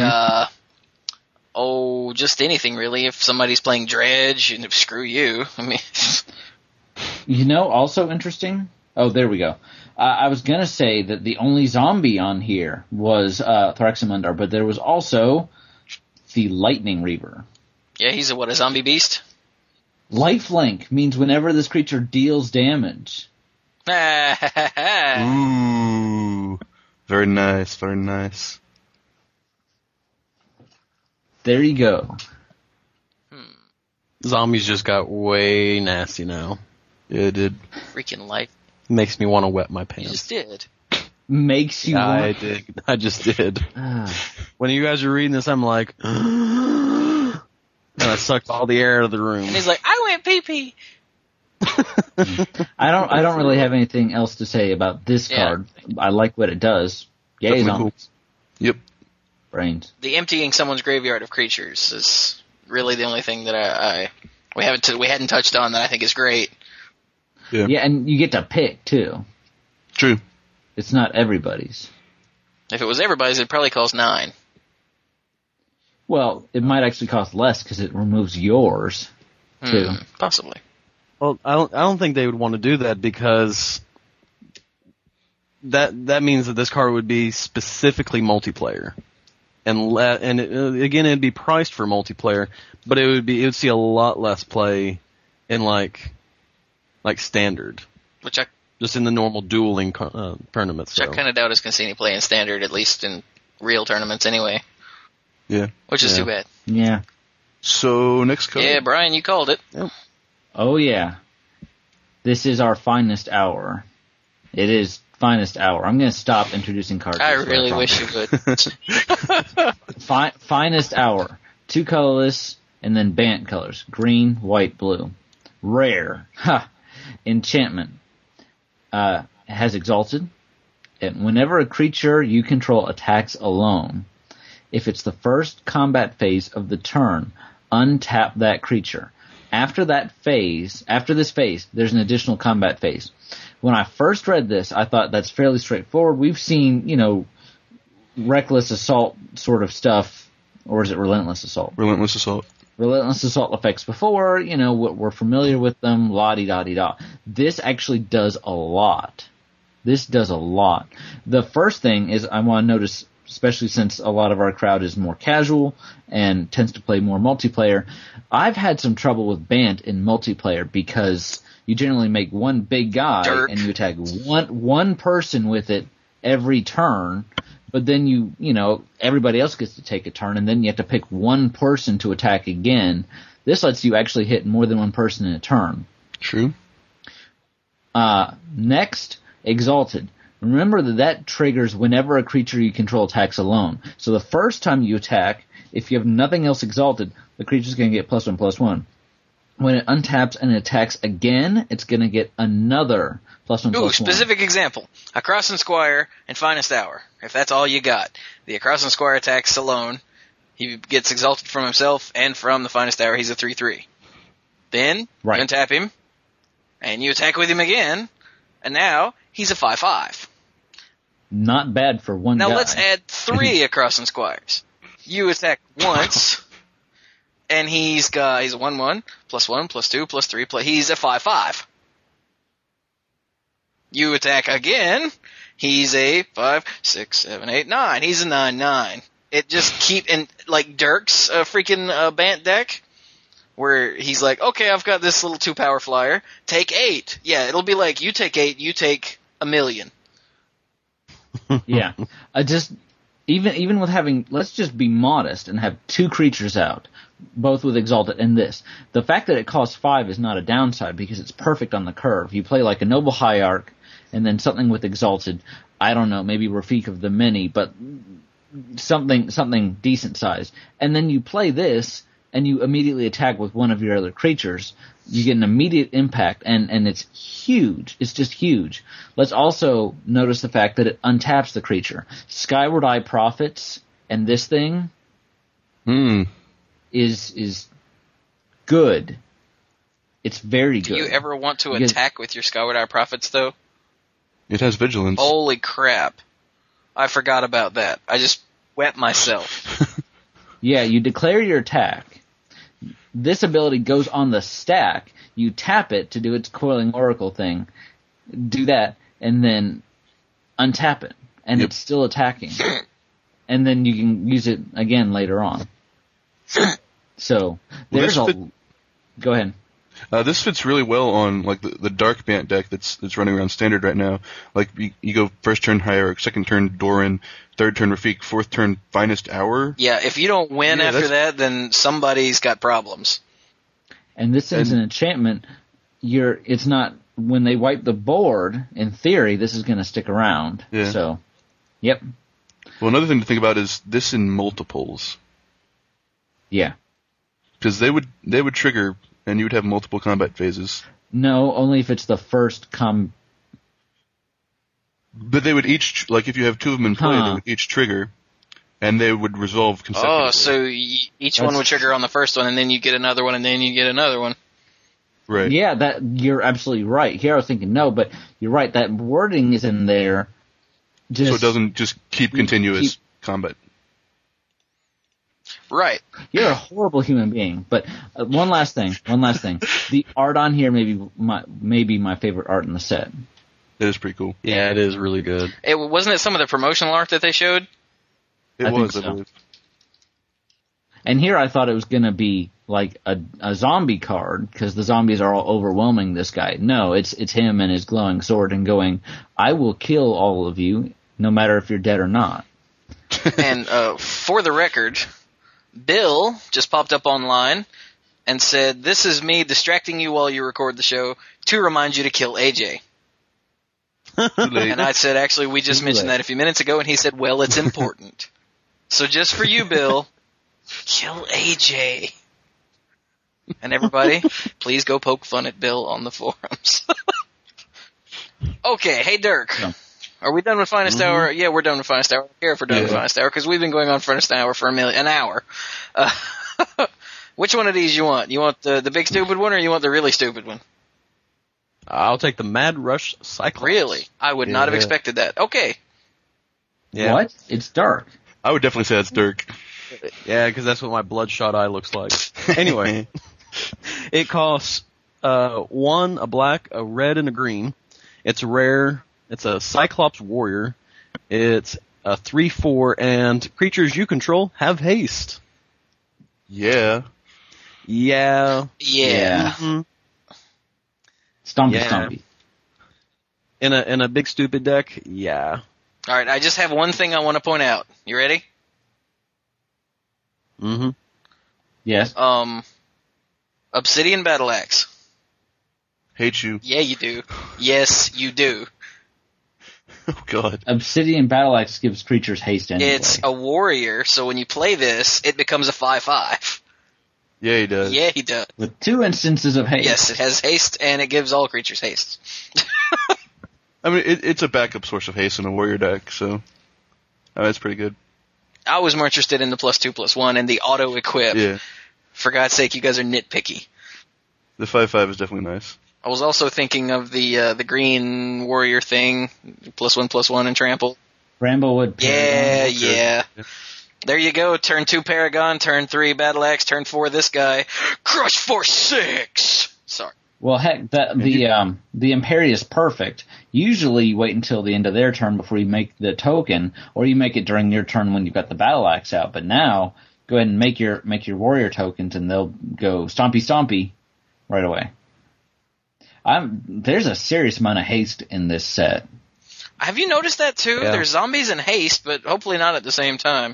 just anything, really. If somebody's playing Dredge, screw you. I mean... You know, also interesting? Oh, there we go. I was going to say that the only zombie on here was Thraxamundar, but there was also the Lightning Reaver. Yeah, he's a zombie beast? Lifelink means whenever this creature deals damage. Ooh. Very nice, very nice. There you go. Zombies just got way nasty now. Yeah, it did. Freaking life. Makes me want to wet my You pants. just did. Makes you I want... did. I just did. When you guys are reading this, I'm like, and I sucked all the air out of the room. And he's like, I went pee-pee. I don't really have anything else to say about this card. I like what it does. Yay, Definitely zombies. Cool. Yep. Brains. The emptying someone's graveyard of creatures is really the only thing that we hadn't touched on that I think is great. Yeah, and you get to pick, too. True. It's not everybody's. If it was everybody's, it'd probably cost 9. Well, it might actually cost less because it removes yours, too. Possibly. Well, I don't think they would want to do that because that means that this card would be specifically multiplayer, and again it'd be priced for multiplayer, but it would see a lot less play in like standard, just in the normal dueling tournaments. Which I kind of doubt is going to see any play in standard, at least in real tournaments anyway. Yeah. Which is too bad. Yeah. So, next card. Yeah, Brian, you called it. Yep. Oh, yeah. This is our finest hour. It is finest hour. I'm going to stop introducing cards. I really wish you would. Finest hour. 2 colorless, and then Bant colors. Green, white, blue. Rare. Ha! Enchantment. Has Exalted. And whenever a creature you control attacks alone, if it's the first combat phase of the turn, untap that creature. After this phase, there's an additional combat phase. When I first read this, I thought that's fairly straightforward. We've seen, reckless assault sort of stuff, or is it relentless assault? Relentless assault. Relentless assault effects before, we're familiar with them, la-di-da-di-da. This actually does a lot. The first thing is I want to notice, especially since a lot of our crowd is more casual and tends to play more multiplayer, I've had some trouble with Bant in multiplayer because you generally make one big guy and you attack one person with it every turn, but then everybody else gets to take a turn and then you have to pick one person to attack again. This lets you actually hit more than one person in a turn. True. Next, Exalted. Remember that triggers whenever a creature you control attacks alone. So the first time you attack, if you have nothing else exalted, the creature's going to get +1/+1. When it untaps and attacks again, it's going to get another +1/+1. Ooh, specific example. Across and Squire and Finest Hour. If that's all you got. The Across and Squire attacks alone. He gets exalted from himself and from the Finest Hour. He's a 3/3. Then, you untap him, and you attack with him again, and now he's a 5/5. Not bad for one guy. Now let's add 3 Across and Squires. You attack once, and he's a 1/1, +1, +2, +3, he's a 5/5. You attack again, he's a 5, 6, 7, 8, 9. He's a 9/9. It just and like Dirk's freaking Bant deck, where he's like, okay, I've got this little 2-power flyer, take 8. Yeah, it'll be like, you take 8, you take 1,000,000. Yeah. Even with having, let's just be modest and have 2 creatures out, both with Exalted and this. The fact that it costs 5 is not a downside because it's perfect on the curve. You play like a Noble Hierarch and then something with Exalted. I don't know, maybe Rafik of the Many, but something decent sized. And then you play this and you immediately attack with one of your other creatures. You get an immediate impact, and it's huge. It's just huge. Let's also notice the fact that it untaps the creature. Skyward Eye Prophets and this thing is good. It's very good. Do you ever want to attack with your Skyward Eye Prophets, though? It has vigilance. Holy crap. I forgot about that. I just wet myself. Yeah, you declare your attack. This ability goes on the stack. You tap it to do its Coiling Oracle thing. Do that, and then untap it. And it's still attacking. And then you can use it again later on. So, there's go ahead. This fits really well on like the Dark Bant deck that's running around Standard right now. Like you go first turn Hierarch, second turn Doran, third turn Rafik, fourth turn Finest Hour. Yeah, if you don't win after that, then somebody's got problems. And this is an enchantment. It's not when they wipe the board. In theory, this is going to stick around. Yeah. So, yep. Well, another thing to think about is this in multiples. Yeah. Because they would trigger. And you would have multiple combat phases. No, only if it's the first But they would each, like if you have 2 of them in play, they would each trigger, and they would resolve consecutively. Oh, so each one would trigger on the first one, and then you get another one, and then you get another one. Right. Yeah, you're absolutely right. Here I was thinking no, but you're right. That wording is in there. So it doesn't just keep continuous combat. Right. You're a horrible human being. But one last thing. The art on here may be my favorite art in the set. It is pretty cool. Yeah, it is really good. Wasn't it some of the promotional art that they showed? I think so. believe. And here I thought it was going to be like a zombie card, because the zombies are all overwhelming this guy. No, it's him and his glowing sword and going, I will kill all of you, no matter if you're dead or not. And for the record, Bill just popped up online and said, this is me distracting you while you record the show to remind you to kill AJ. And I said, actually, we just mentioned that a few minutes ago, and he said, well, it's important. So just for you, Bill, kill AJ. And everybody, please go poke fun at Bill on the forums. Okay, hey Dirk. Yeah. Are we done with Finest Hour? Yeah, we're done with Finest Hour. I don't care if we're done with Finest Hour, because we've been going on Finest Hour for an hour. Which one of these you want? You want the big stupid one, or you want the really stupid one? I'll take the Mad Rush Cyclops. Really? I would not have expected that. Okay. Yeah. What? It's dark. I would definitely say that's Dirk. Yeah, because that's what my bloodshot eye looks like. Anyway, it costs 1, a black, a red, and a green. It's rare. It's a Cyclops Warrior. It's a 3/4, and creatures you control have haste. Yeah. Yeah. Yeah. Mm-hmm. Stompy. In a big stupid deck, yeah. All right, I just have one thing I want to point out. You ready? Mm-hmm. Yes. Obsidian Battle Axe. Hate you. Yeah, you do. Yes, you do. Oh god. Obsidian Battle Axe gives creatures haste anyway. It's a warrior, so when you play this, it becomes a 5/5. Yeah, he does. Yeah, he does. With 2 instances of haste. Yes, it has haste, and it gives all creatures haste. I mean, it's a backup source of haste in a warrior deck, so that's pretty good. I was more interested in the +2/+1 and the auto equip. Yeah, For God's sake, you guys are nitpicky. the 5/5 is definitely nice. I was also thinking of the green warrior thing, +1/+1 and trample. Bramblewood Paragon. Yeah. There you go. Turn 2 Paragon, turn 3 Battle Axe, turn 4 this guy. Crush for 6! Sorry. Well, heck, the Imperious Perfect. Usually you wait until the end of their turn before you make the token, or you make it during your turn when you've got the Battle Axe out. But now, go ahead and make your warrior tokens, and they'll go stompy stompy right away. There's a serious amount of haste in this set. Have you noticed that too? Yeah. There's zombies and haste, but hopefully not at the same time.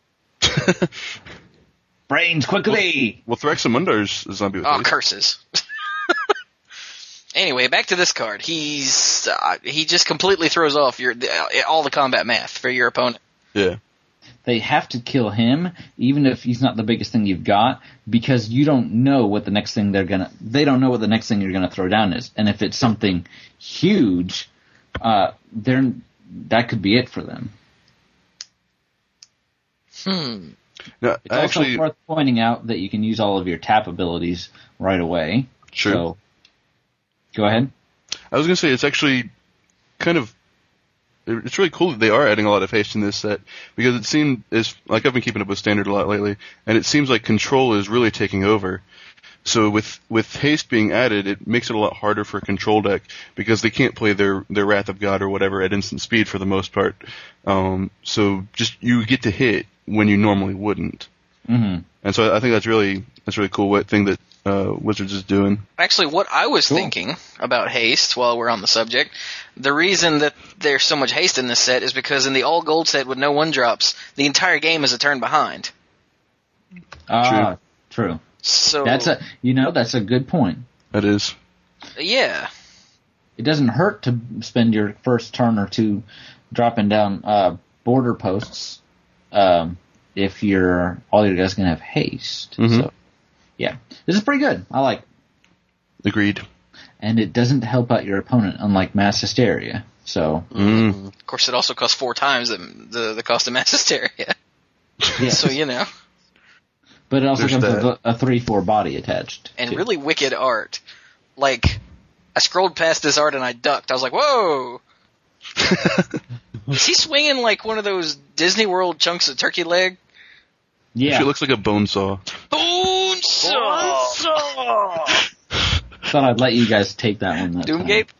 Brains quickly! Well, Thraxamundar is zombie with Oh, haste. curses. Anyway, back to this card. He just completely throws off all the combat math for your opponent. Yeah. They have to kill him, even if he's not the biggest thing you've got, because you don't know what the next thing they don't know what the next thing you're gonna throw down is. And if it's something huge, that could be it for them. No, It's actually, also worth pointing out that you can use all of your tap abilities right away. Sure. So, go ahead. I was going to say it's actually it's really cool that they are adding a lot of haste in this set, because it seemed like I've been keeping up with Standard a lot lately, and it seems like Control is really taking over. So with haste being added, it makes it a lot harder for a Control deck, because they can't play their Wrath of God or whatever at instant speed for the most part. So just you get to hit when you normally wouldn't. Mm-hmm. And so I think that's really cool thing that Wizards is doing. Actually, what I was Cool. thinking about haste while we're on the subject, the reason that there's so much haste in this set is because in the all gold set with no 1-drops, the entire game is a turn behind. True. So That's a good point. That is. yeah. It doesn't hurt to spend your first turn or two dropping down border posts if all your guys gonna have haste. Mhm. So, yeah, this is pretty good. I like it. Agreed. And it doesn't help out your opponent, unlike Mass Hysteria. So, Of course, it also costs 4 times the cost of Mass Hysteria. yeah. So, you know. But it also There's comes that. with a 3/4 body attached. And too. really wicked art. Like, I scrolled past this art and I ducked. I was like, whoa! Is he swinging like one of those Disney World chunks of turkey leg? Yeah. She looks like a bone saw. Bonesaw! Thought I'd let you guys take that one. Doomgate?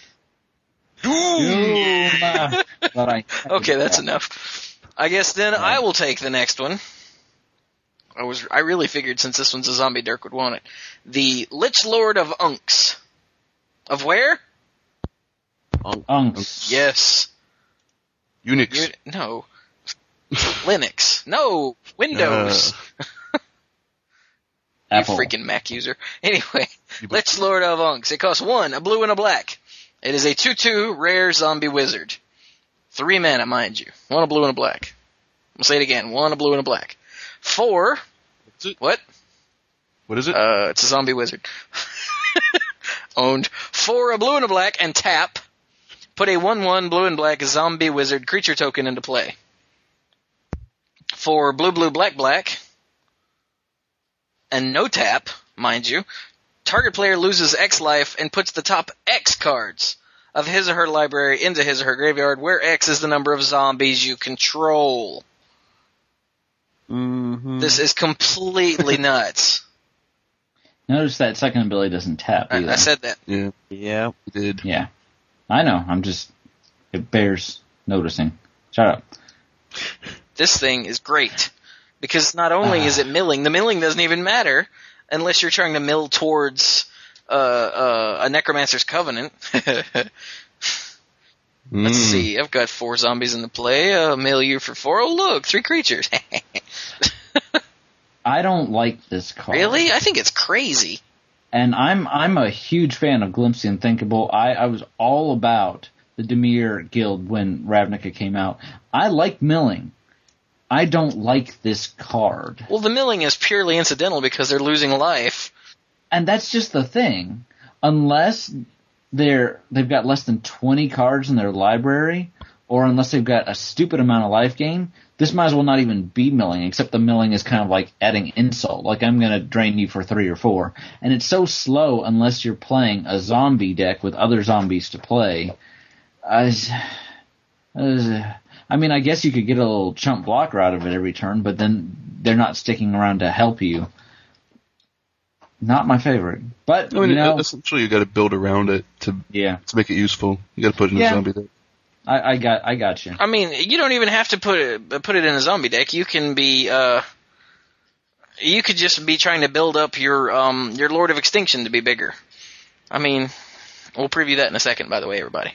Doom. Okay, that's enough. I guess then I will take the next one. I really figured since this one's a zombie, Dirk would want it. The Lich Lord of Unks. Of where? Unks. Yes. Unix. No. Linux. No. Windows. You Apple. freaking Mac user. Anyway, You- Lich Lord of Unks. It costs 1, a blue and a black. It is a 2/2 rare zombie wizard. 3 mana, mind you. 1 a blue and a black. I'll say it again. 1 a blue and a black. 4. What's it? What? What is it? It's a zombie wizard. Owned. 4 a blue and a black and tap. Put a 1/1 blue and black zombie wizard creature token into play. For blue black and no tap, mind you, target player loses X life and puts the top X cards of his or her library into his or her graveyard, where X is the number of zombies you control. Mm-hmm. This is completely nuts. Notice that second ability doesn't tap either. I said that. Yeah, Yeah. it did. Yeah. I know. It bears noticing. Shut up. This thing is great. Because not only is it milling, the milling doesn't even matter unless you're trying to mill towards a Necromancer's Covenant. Let's see. I've got 4 zombies in the play. Mill you for 4. Oh, look, 3 creatures. I don't like this card. Really? I think it's crazy. And I'm a huge fan of Glimpsy Unthinkable. I was all about the Dimir Guild when Ravnica came out. I like milling. I don't like this card. Well, the milling is purely incidental because they're losing life. And that's just the thing. Unless they've got less than 20 cards in their library, or unless they've got a stupid amount of life gain, this might as well not even be milling, except the milling is kind of like adding insult. Like, I'm going to drain you for 3 or 4. And it's so slow unless you're playing a zombie deck with other zombies to play. I mean, I guess you could get a little chump blocker out of it every turn, but then they're not sticking around to help you. Not my favorite. But, I mean, essentially you got to build around it to make it useful. You got to put it in a zombie deck. I got you. I mean, you don't even have to put it in a zombie deck. You can be you could just be trying to build up your Lord of Extinction to be bigger. I mean, we'll preview that in a second, by the way, everybody.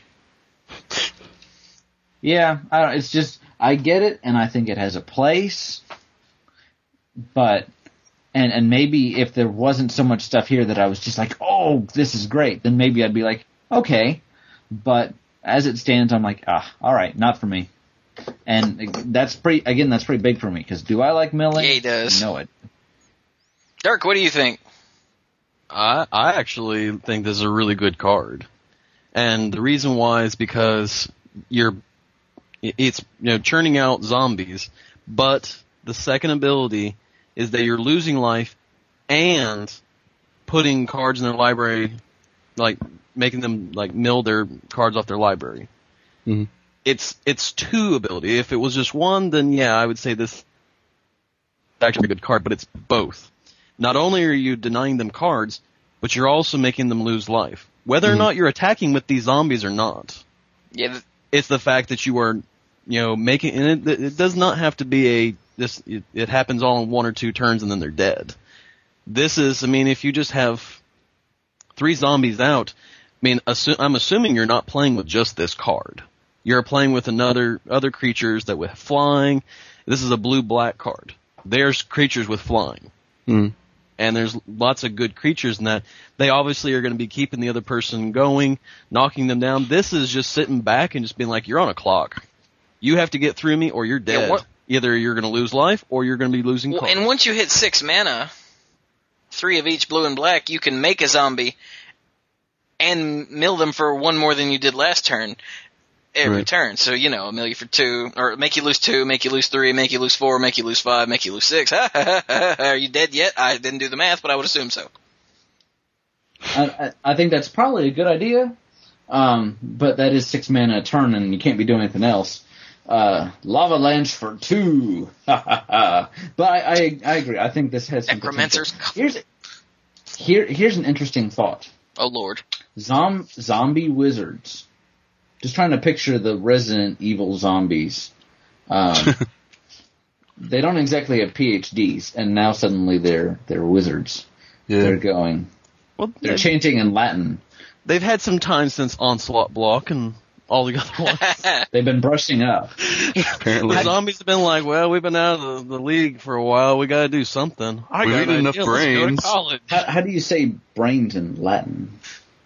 Yeah, it's just, I get it, and I think it has a place, but, and maybe if there wasn't so much stuff here that I was just like, oh, this is great, then maybe I'd be like, okay, but as it stands, I'm like, alright, not for me. And that's pretty big for me, because do I like milling? Yeah, he does. No, it. Dirk, what do you think? I actually think this is a really good card. And the reason why is because it's churning out zombies, but the second ability is that you're losing life and putting cards in their library, like making them like mill their cards off their library. Mm-hmm. It's 2 ability. If it was just 1, then yeah, I would say this is actually a good card, but it's both. Not only are you denying them cards, but you're also making them lose life. Whether or not you're attacking with these zombies or not. Yeah. It's the fact that you are, making, and it does not have to be it happens all in 1 or 2 turns and then they're dead. This is, I mean, if you just have 3 zombies out, I mean, I'm assuming you're not playing with just this card. You're playing with other creatures that with flying. This is a blue-black card. There's creatures with flying. Mm. And there's lots of good creatures in that. They obviously are going to be keeping the other person going, knocking them down. This is just sitting back and just being like, you're on a clock. You have to get through me or you're dead. Either you're going to lose life or you're going to be losing cards. And once you hit 6 mana, 3 of each blue and black, you can make a zombie and mill them for 1 more than you did last turn. Every turn. So, mill you for 2, or make you lose 2, make you lose 3, make you lose 4, make you lose 5, make you lose 6. Are you dead yet? I didn't do the math, but I would assume so. I think that's probably a good idea, but that is 6 mana a turn, and you can't be doing anything else. Lava Lance for 2. But I agree. I think this has some Necromancer's. Here's an interesting thought. Oh, Lord. Zombie wizards. Just trying to picture the Resident Evil zombies. They don't exactly have PhDs, and now suddenly they're wizards. Yeah. They're going. Well, they're chanting in Latin. They've had some time since Onslaught Block and all the other ones. They've been brushing up. Apparently. The zombies have been like, well, we've been out of the league for a while. We got to do something. We've eaten enough brains. How do you say brains in Latin?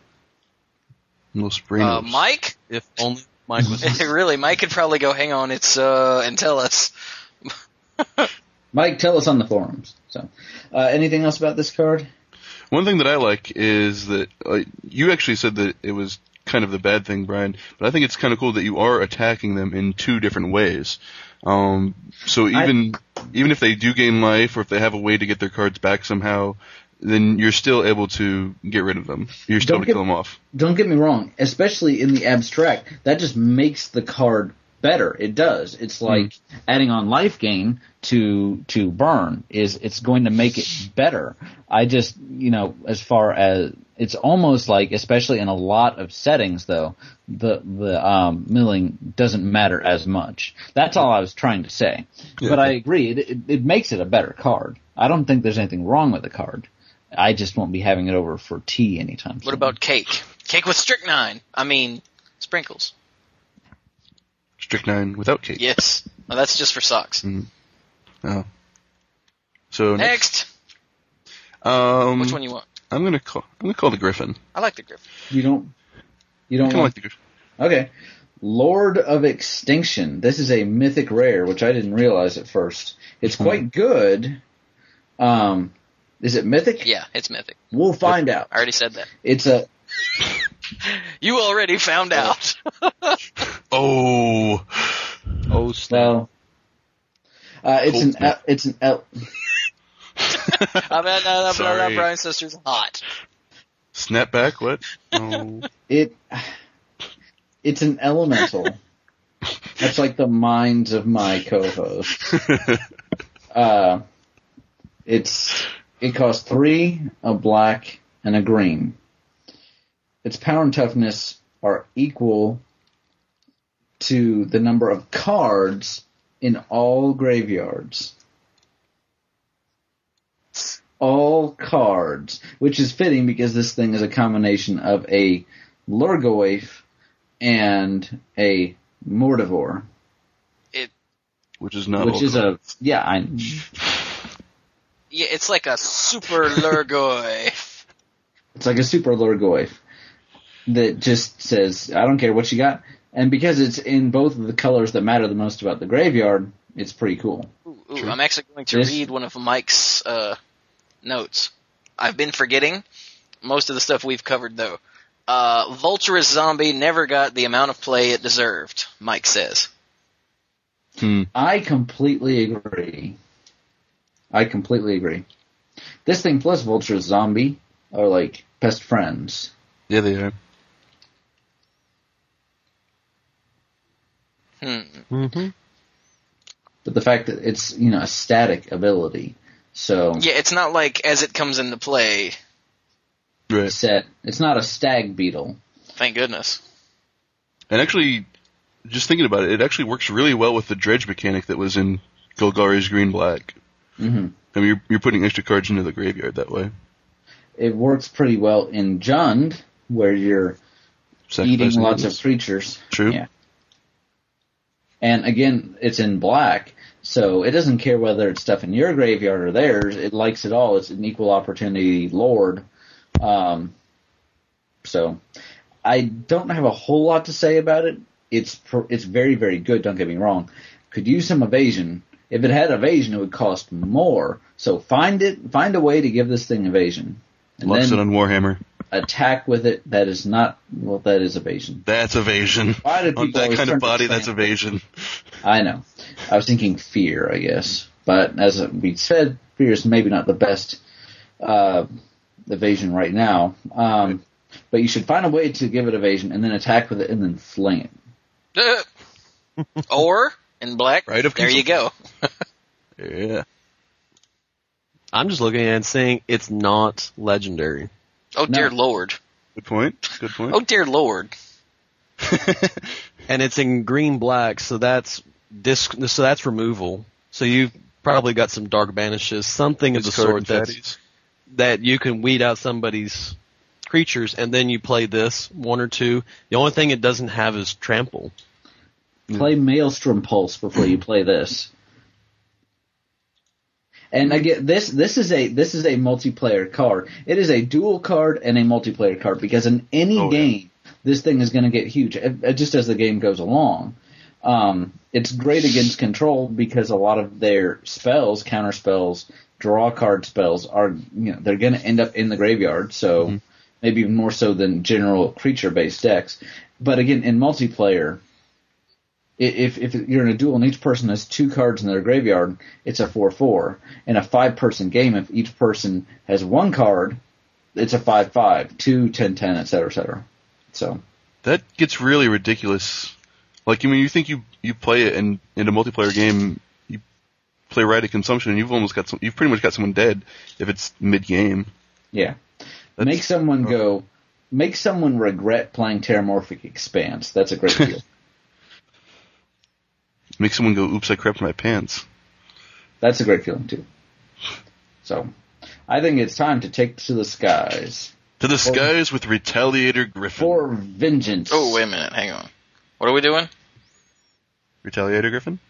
Los brains. Mike? If only Mike was. Really, Mike could probably go, hang on, and tell us. Mike, tell us on the forums. So, anything else about this card? One thing that I like is that you actually said that it was kind of the bad thing, Brian, but I think it's kind of cool that you are attacking them in 2 different ways. So even if they do gain life, or if they have a way to get their cards back somehow, then you're still able to get rid of them. You're still able to kill them off. Don't get me wrong, especially in the abstract, that just makes the card better. It does. It's like adding on life gain to burn it's going to make it better. I just, as far as it's almost like, especially in a lot of settings though, the milling doesn't matter as much. That's all I was trying to say. Yeah. But I agree, it makes it a better card. I don't think there's anything wrong with the card. I just won't be having it over for tea anytime soon. What about cake? Cake with strychnine. I mean, sprinkles. Strychnine without cake. Yes. No, that's just for socks. Mm-hmm. Oh. So next. Which one you want? I'm gonna call the Griffin. I like the Griffin. You don't like the Griffin. Okay. Lord of Extinction. This is a mythic rare, which I didn't realize at first. It's quite good. Is it mythic? Yeah, it's mythic. We'll find out. I already said that. It's a... You already found out. Oh. Oh, snap. Well, it's an Sorry. Brian's sister's hot. Snapback, what? Oh. It's an elemental. That's like the minds of my co-host. It costs 3, a black, and a green. Its power and toughness are equal to the number of cards in all graveyards. All cards, which is fitting because this thing is a combination of a Lurgoyf and a Mordivore. Which is not. Which is Yeah, it's like a super Lurgoyf. It's like a super Lurgoyf that just says, I don't care what you got. And because it's in both of the colors that matter the most about the graveyard, it's pretty cool. Ooh, I'm actually going to read one of Mike's notes. I've been forgetting most of the stuff we've covered, though. Vulturous Zombie never got the amount of play it deserved, Mike says. I completely agree. This thing plus Vulturous Zombie are like best friends. Yeah, they are. But the fact that it's, a static ability, so... Yeah, it's not like as it comes into play. Right. Set. It's not a stag beetle. Thank goodness. And actually, just thinking about it, it actually works really well with the dredge mechanic that was in Golgari's Green-Black. Mm-hmm. I mean, you're putting extra cards into the graveyard that way. It works pretty well in Jund, where you're eating lots of creatures. True. Yeah. And again, it's in black, so it doesn't care whether it's stuff in your graveyard or theirs. It likes it all. It's an equal opportunity lord. So I don't have a whole lot to say about it. It's very, very good, don't get me wrong. Could use some evasion. If it had evasion, it would cost more. So find a way to give this thing evasion. And Lux then it on Warhammer. attack with it. That is evasion. That's evasion. Why do On people that always kind turn of to body, Sam? that's evasion. I know. I was thinking fear, I guess. But as we said, fear is maybe not the best evasion right now. But you should find a way to give it evasion and then attack with it and then fling it. Or, in black, Right of there you go. Yeah. I'm just looking at it and saying it's not legendary. Oh, No. dear Lord. Good point. Good point. Oh, dear Lord. And it's in green-black, so that's removal. So you've probably got some dark banishes, something of the Discard sort fatties. that you can weed out somebody's creatures, and then you play this, 1 or 2. The only thing it doesn't have is trample. Play Maelstrom Pulse before you play this. And again, this is a multiplayer card. It is a dual card and a multiplayer card because in any game, this thing is going to get huge just as the game goes along. It's great against control because a lot of their spells, counter spells, draw card spells are they're going to end up in the graveyard. So maybe even more so than general creature based decks. But again, in multiplayer, if you're in a duel and each person has 2 cards in their graveyard, it's a 4-4. In a 5-person game, if each person has 1 card, it's a 5-5, 2, 10-10, et cetera, et cetera. So That gets really ridiculous. Like, you think you play it in a multiplayer game, you play Rite of Consumption, and you've pretty much got someone dead if it's mid-game. yeah, make someone regret playing Terramorphic Expanse. That's a great deal. Make someone go, oops, I crept my pants. That's a great feeling too. So, I think it's time to take to the skies. To the skies with Retaliator Griffin. For vengeance. Oh, wait a minute. Hang on. What are we doing? Retaliator Griffin?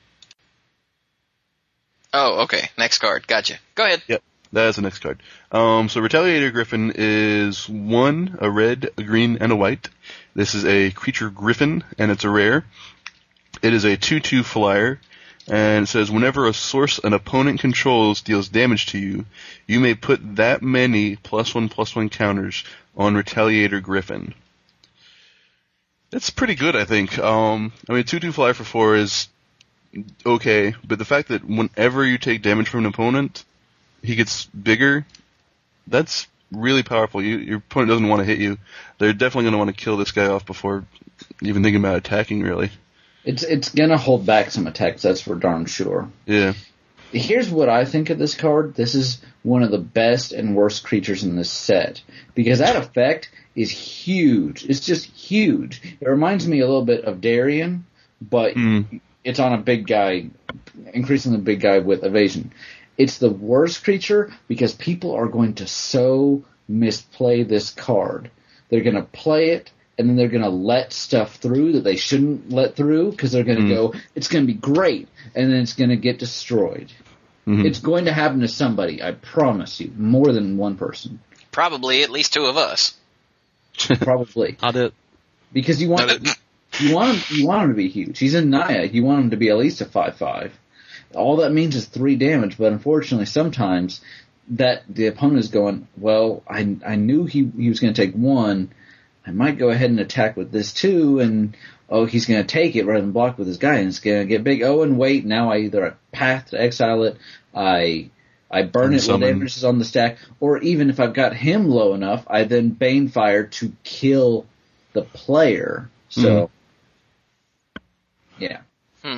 Oh, okay. Next card. Gotcha. Go ahead. Yep, that is the next card. So Retaliator Griffin is 1, a red, a green, and a white. This is a creature griffin, and it's a rare. It is a 2/2 flyer, and it says whenever a source an opponent controls deals damage to you, you may put that many +1/+1 counters on Retaliator Griffin. It's pretty good, I think. 2/2 flyer for 4 is okay, but the fact that whenever you take damage from an opponent, he gets bigger, that's really powerful. Your opponent doesn't want to hit you. They're definitely going to want to kill this guy off before even thinking about attacking, really. It's going to hold back some attacks, that's for darn sure. Yeah. Here's what I think of this card. This is one of the best and worst creatures in this set, because that effect is huge. It's just huge. It reminds me a little bit of Darien, but it's on a big guy, increasing the big guy with evasion. It's the worst creature because people are going to so misplay this card. They're going to play it, and then they're going to let stuff through that they shouldn't let through because they're going to go, it's going to be great, and then it's going to get destroyed. Mm-hmm. It's going to happen to somebody, I promise you, more than one person. Probably at least 2 of us. Probably. Not it. Because you want him to be huge. He's in Naya. You want him to be at least a 5/5. All that means is 3 damage, but unfortunately sometimes that the opponent is going, well, I knew he was going to take 1. I might go ahead and attack with this 2, and he's going to take it rather than block with his guy, and it's going to get big. Oh, and wait, now I either path to exile it, I burn it when damage is on the stack, or even if I've got him low enough, I then Banefire to kill the player. So, yeah.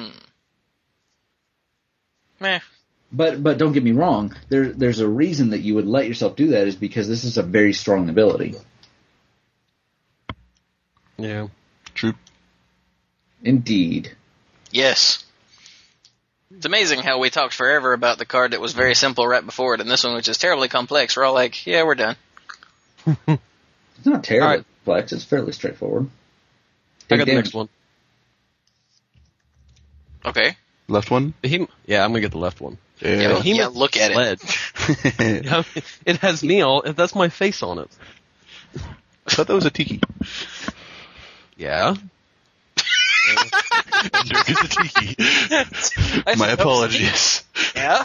Meh. But don't get me wrong, there's a reason that you would let yourself do that is because this is a very strong ability. Yeah. True. Indeed. Yes. It's amazing how we talked forever about the card that was very simple right before it, and this one, which is terribly complex, we're all like, yeah, we're done. It's not terribly complex. It's fairly straightforward. I got the next one. Okay. Left one? I'm going to get the left one. Yeah, look at it. It has me that's my face on it. I thought that was a tiki. Yeah. Dirk is a tiki. My apologies. Yeah?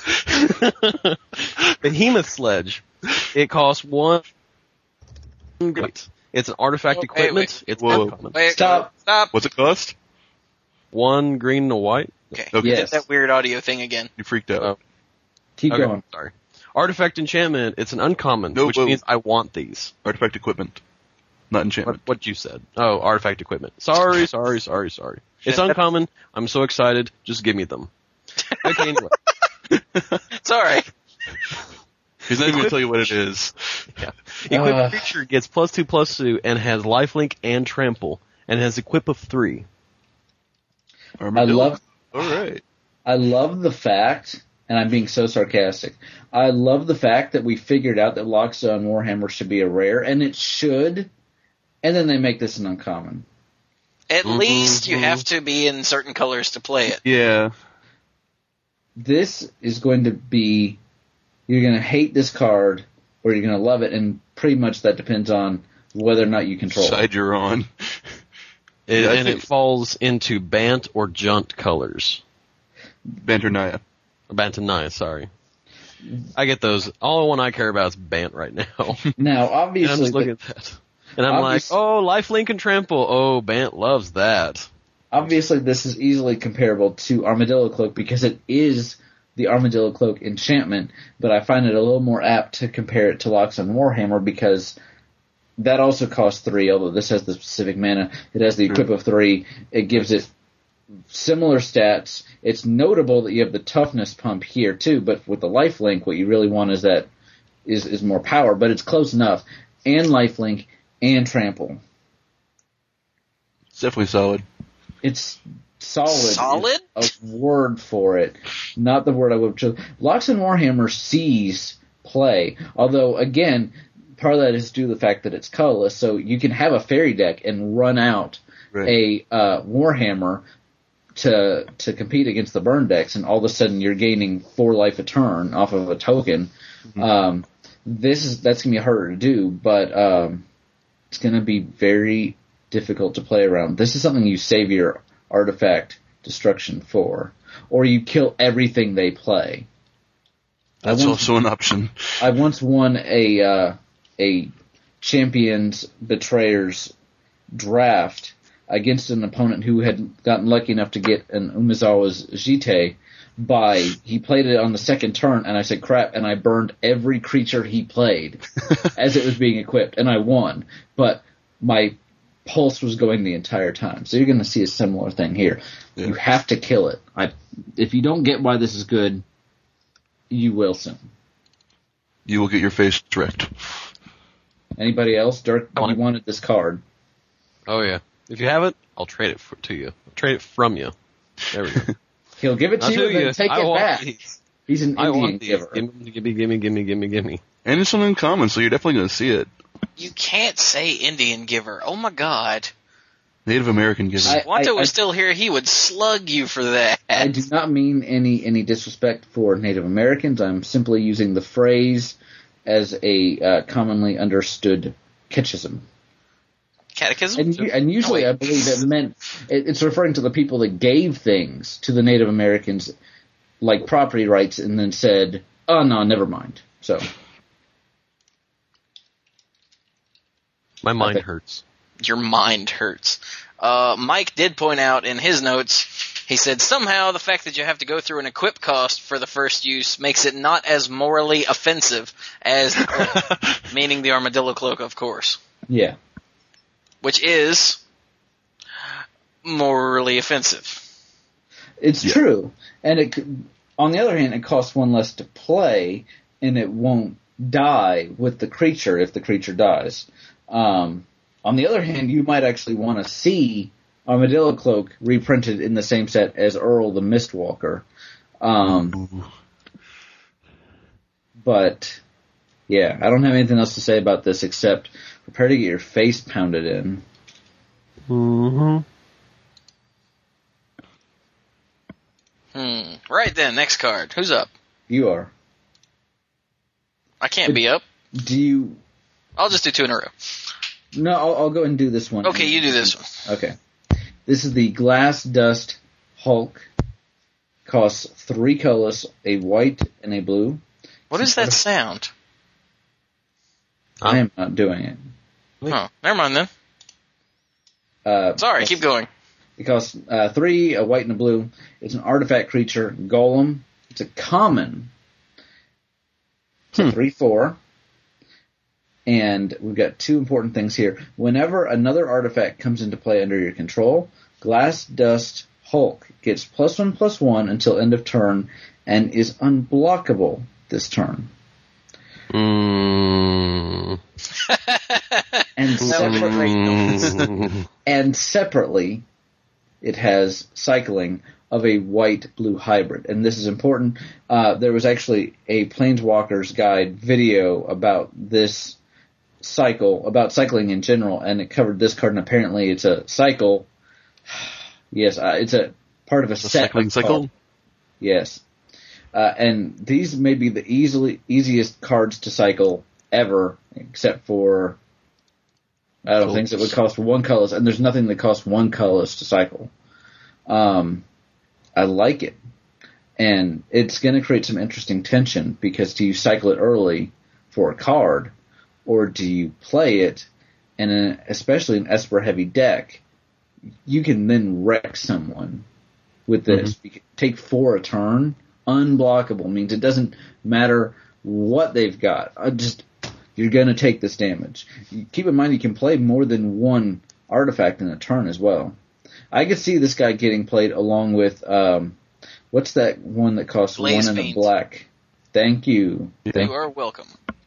Behemoth Sledge. It costs 1. Great. It's an artifact equipment. Wait. It's uncommon. Wait, Stop. What's it cost? 1 green and a white. Okay. Yes. That weird audio thing again. You freaked out. Keep going. Sorry. Artifact enchantment. It's an uncommon, which means I want these. Artifact equipment. Not enchantment. What you said. Oh, artifact equipment. Sorry. It's uncommon. I'm so excited. Just give me them. Okay, anyway. Sorry. He's not even going to tell you what it is. Yeah. Equipped creature gets +2/+2 and has lifelink and trample and has equip of 3. Armadillo. All right. I love the fact, and I'm being so sarcastic, I love the fact that we figured out that Lockstone Warhammer should be a rare, and it should, and then they make this an uncommon. At least you have to be in certain colors to play it. Yeah. This is going to be, you're going to hate this card, or you're going to love it, and pretty much that depends on whether or not you control Side you're on. It falls into Bant or Junt colors. Bant or Naya. Bant and Naya, sorry. I get those. All one I care about is Bant right now. Now, And obviously, I'm just looking at that. And I'm like, lifelink and trample. Oh, Bant loves that. obviously this is easily comparable to Armadillo Cloak because it is the Armadillo Cloak enchantment, but I find it a little more apt to compare it to Lockstone Warhammer because that also costs 3, although this has the specific mana. It has the equip of 3. It gives it similar stats. It's notable that you have the toughness pump here too, but with the lifelink, what you really want is that is more power, but it's close enough. And lifelink and trample. It's definitely solid. It's solid. Solid? Is a word for it. Not the word I would have chosen. Lockstone Warhammer sees play, although again, part of that is due to the fact that it's colorless, so you can have a fairy deck and run out a Warhammer to compete against the burn decks, and all of a sudden you're gaining 4 life a turn off of a token. Mm-hmm. That's gonna be harder to do, but it's gonna be very difficult to play around. This is something you save your artifact destruction for, or you kill everything they play. That's also an option. I once won a Champions Betrayers draft against an opponent who had gotten lucky enough to get an Umezawa's Jite he played it on the second turn, and I said crap, and I burned every creature he played as it was being equipped, and I won. But my pulse was going the entire time. So you're going to see a similar thing here. Yeah. You have to kill it. If you don't get why this is good, you will soon. You will get your face wrecked. Anybody else? Dirk, you wanted this card. Oh, yeah. If you have it, I'll trade it to you. I'll trade it from you. There we go. He'll give it to you and then take it back. He's an Indian giver. Gimme. And it's an uncommon, so you're definitely going to see it. You can't say Indian giver. Oh, my God. Native American giver. If Wanto was still here, he would slug you for that. I do not mean any disrespect for Native Americans. I'm simply using the phrase as a commonly understood catechism. Catechism? And usually I believe it meant it's referring to the people that gave things to the Native Americans, like property rights, and then said, oh, no, never mind. So my mind hurts. Your mind hurts. Mike did point out in his notes, he said, somehow the fact that you have to go through an equip cost for the first use makes it not as morally offensive as meaning the Armadillo Cloak, of course. Yeah. Which is morally offensive. It's true. And on the other hand, it costs one less to play, and it won't die with the creature if the creature dies. On the other hand, you might actually want to see Armadillo Cloak reprinted in the same set as Earl the Mistwalker. But, yeah, I don't have anything else to say about this except prepare to get your face pounded in. Right then, next card. Who's up? You are. I can't be up. Do you... I'll just do two in a row. No, I'll go and do this one. Okay, you do this one. Okay. This is the Glass Dust Hulk. Costs 3 colors, a white and a blue. What is that sound? I am not doing it. Oh, never mind then. Sorry, keep going. It costs 3, a white and a blue. It's an artifact creature, Golem. It's a common. It's a 3/4. And we've got 2 important things here. Whenever another artifact comes into play under your control, Glass Dust Hulk gets +1/+1 until end of turn and is unblockable this turn. And separately, it has cycling of a white-blue hybrid. And this is important. There was actually a Planeswalker's Guide video about this cycle, about cycling in general, and it covered this card, and apparently it's a cycle. Yes, it's a part of a set. Cycling cycle? Yes. And these may be the easiest cards to cycle ever, except for things that would cost 1 colorless, and there's nothing that costs 1 colorless to cycle. I like it. And it's going to create some interesting tension, because do you cycle it early for a card, or do you play it, and especially an Esper-heavy deck, you can then wreck someone with this. You can take 4 a turn. Unblockable means it doesn't matter what they've got. You're going to take this damage. Keep in mind you can play more than 1 artifact in a turn as well. I could see this guy getting played along with, what's that one that costs Blaze 1 and Fiend. a black? Thank you. You are welcome.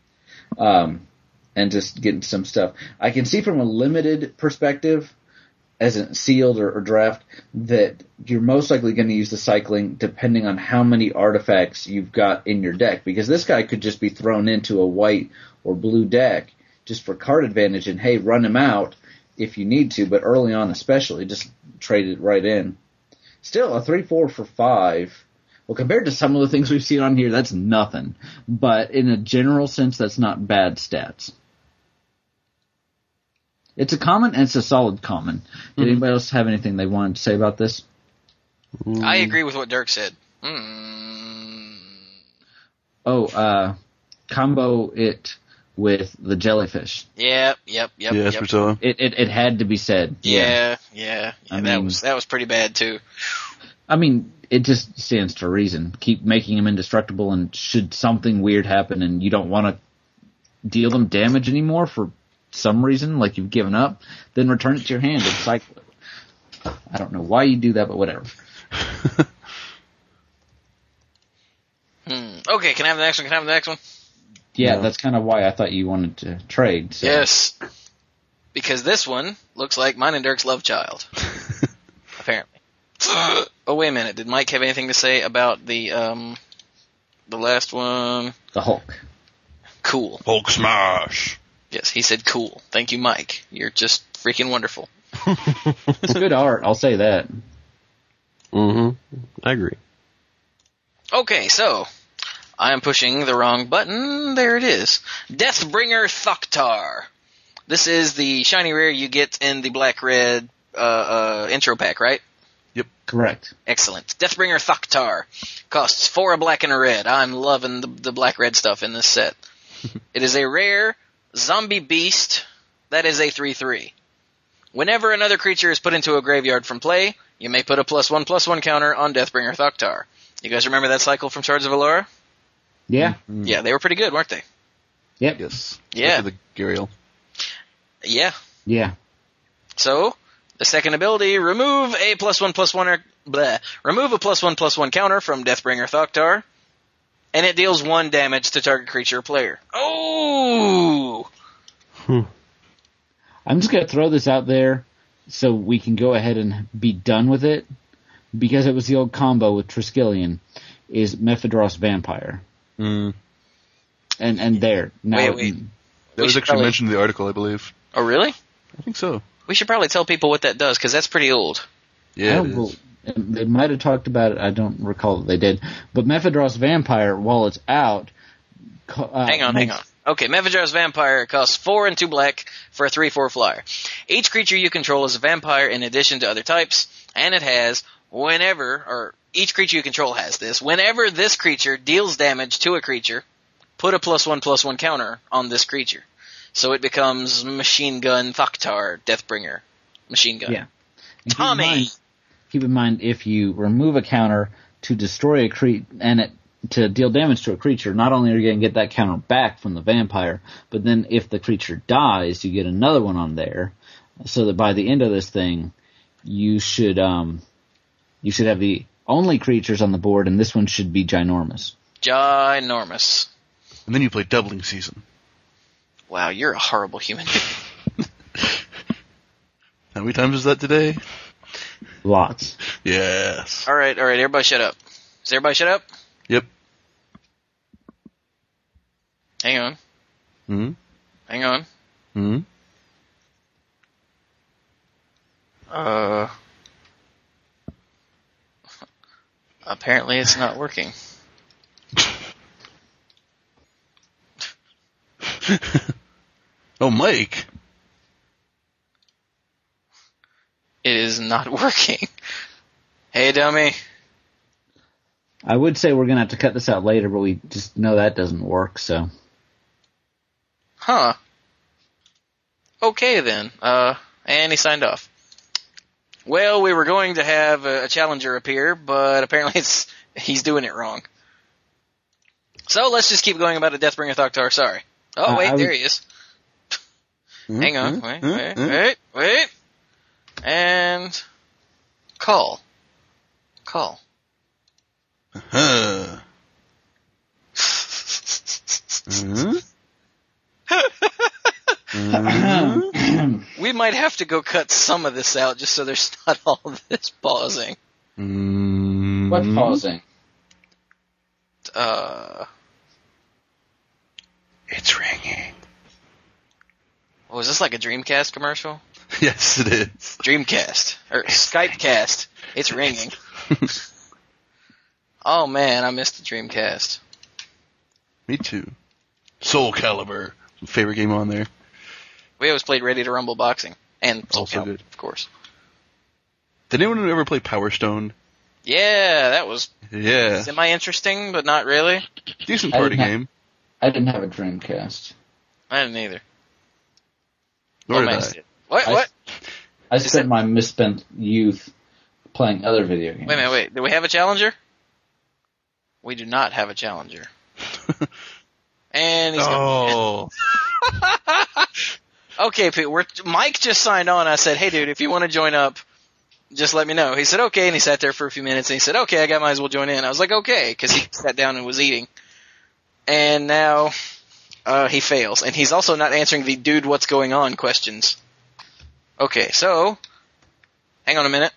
And just getting some stuff. I can see from a limited perspective, as a sealed or draft, that you're most likely going to use the cycling depending on how many artifacts you've got in your deck. Because this guy could just be thrown into a white or blue deck just for card advantage, and hey, run him out if you need to, but early on especially, just trade it right in. Still, a 3/4 for 5. Well, compared to some of the things we've seen on here, that's nothing. But in a general sense, that's not bad stats. It's a common, and it's a solid common. Did anybody else have anything they wanted to say about this? I agree with what Dirk said. Combo it with the jellyfish. Yep. Priscilla. It had to be said. Yeah. I that mean- was pretty bad too. I mean, it just stands to reason. Keep making them indestructible, and should something weird happen and you don't want to deal them damage anymore for some reason, like you've given up, then return it to your hand and cycle it. I don't know why you do that, but whatever. Okay, can I have the next one? Yeah, No. that's kind of why I thought you wanted to trade. So. Yes. Because this one looks like mine and Dirk's love child. Apparently. Oh, wait a minute. Did Mike have anything to say about the last one? The Hulk. Cool. Hulk smash. Yes, he said cool. Thank you, Mike. You're just freaking wonderful. It's good art, I'll say that. I agree. Okay, so I am pushing the wrong button. There it is. Deathbringer Thoktar. This is the shiny rare you get in the black-red intro pack, right? Correct. Excellent. Deathbringer Thoktar costs 4 a black and a red. I'm loving the black-red stuff in this set. It is a rare zombie beast that is a 3/3. Whenever another creature is put into a graveyard from play, you may put a +1/+1 counter on Deathbringer Thoktar. You guys remember that cycle from Shards of Alara? Yeah. Yeah, they were pretty good, weren't they? Yep. Yes. Yeah. Look at the Gariel. Yeah. Yeah. So, the second ability, remove a +1/+1 counter from Deathbringer Thoktar, and it deals 1 damage to target creature or player. Oh! I'm just going to throw this out there so we can go ahead and be done with it, because it was the old combo with Triskelion, is Mephidros Vampire. And there. Now Wait. That We was should actually probably- mentioned in the article, I believe. Oh, really? I think so. We should probably tell people what that does, because that's pretty old. Yeah, Oh, it well, is. they might have talked about it. I don't recall that they did. But Mephidros Vampire, while it's out... Hang on. Okay, Mephidros Vampire costs 4 and 2 black for a 3/4 flyer. Each creature you control is a vampire in addition to other types, and it has, each creature you control has this. Whenever this creature deals damage to a creature, put a +1/+1 counter on this creature. So it becomes Machine Gun Thoktar, Deathbringer. Machine Gun. Yeah. And Tommy! Keep in mind, if you remove a counter to destroy a creature, to deal damage to a creature, not only are you going to get that counter back from the vampire, but then if the creature dies, you get another one on there, so that by the end of this thing, you should have the only creatures on the board, and this one should be ginormous. Ginormous. And then you play Doubling Season. Wow, you're a horrible human being. How many times is that today? Lots. Yes. Alright, everybody shut up. Is everybody shut up? Yep. Hang on. Hang on. Apparently it's not working. Oh, Mike. It is not working. Hey, dummy. I would say we're going to have to cut this out later, but we just know that doesn't work, so... Huh. Okay then. And he signed off. Well, we were going to have a challenger appear, but apparently he's doing it wrong. So let's just keep going about a Deathbringer Thoktar. Sorry. Oh wait, there he is. Hang on. Wait. And call. Huh. We might have to go cut some of this out just so there's not all this pausing. What pausing? It's ringing. Oh, is this like a Dreamcast commercial? Yes, it is. Dreamcast. Or Skypecast. It's ringing. Oh man, I missed the Me too. Soul Calibur. Favorite game on there. We always played Ready to Rumble Boxing. And Soul Also Calibur, good. of course. Did anyone ever play Power Stone? Yeah, that was Yeah. semi-interesting, but not really. Decent I party didn't have- game. I didn't have a Dreamcast. I didn't either. Nor did Lomax I. did. What? I- What? I spent my misspent youth playing other video games. Wait a minute, wait. Do we have a challenger? We do not have a challenger. And he's gone. Oh. Okay, Pete, Mike just signed on. I said, hey, dude, if you want to join up, just let me know. He said, okay, and he sat there for a few minutes, and he said, okay, I might as well join in. I was like, okay, because he sat down and was eating. And now he fails. And he's also not answering the dude, what's going on questions. Okay, so, hang on a minute.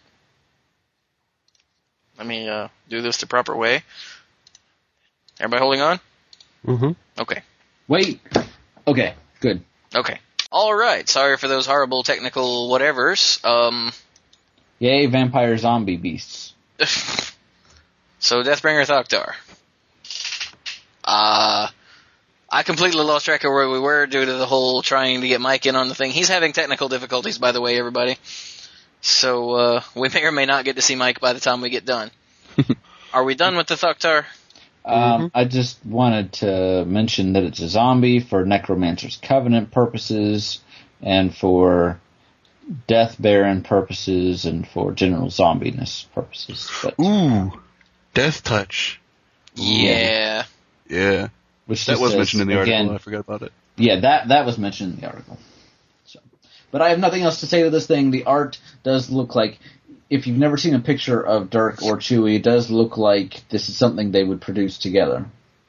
Let me do this the proper way. Everybody holding on? Mm-hmm. Okay. Wait. Okay, good. Okay. All right. Sorry for those horrible technical whatevers. Yay, vampire zombie beasts. So Deathbringer Thoktar. I completely lost track of where we were due to the whole trying to get Mike in on the thing. He's having technical difficulties, by the way, everybody. So we may or may not get to see Mike by the time we get done. Are we done with the Thoktar? I just wanted to mention that it's a zombie for Necromancer's Covenant purposes, and for Death Baron purposes, and for general zombiness purposes. But, Ooh. Death Touch. Yeah. Yeah. which That just was says, mentioned in the article. again, I forgot about it. Yeah, that was mentioned in the article. So, but I have nothing else to say to this thing. The art does look like, if you've never seen a picture of Dirk or Chewie, it does look like this is something they would produce together.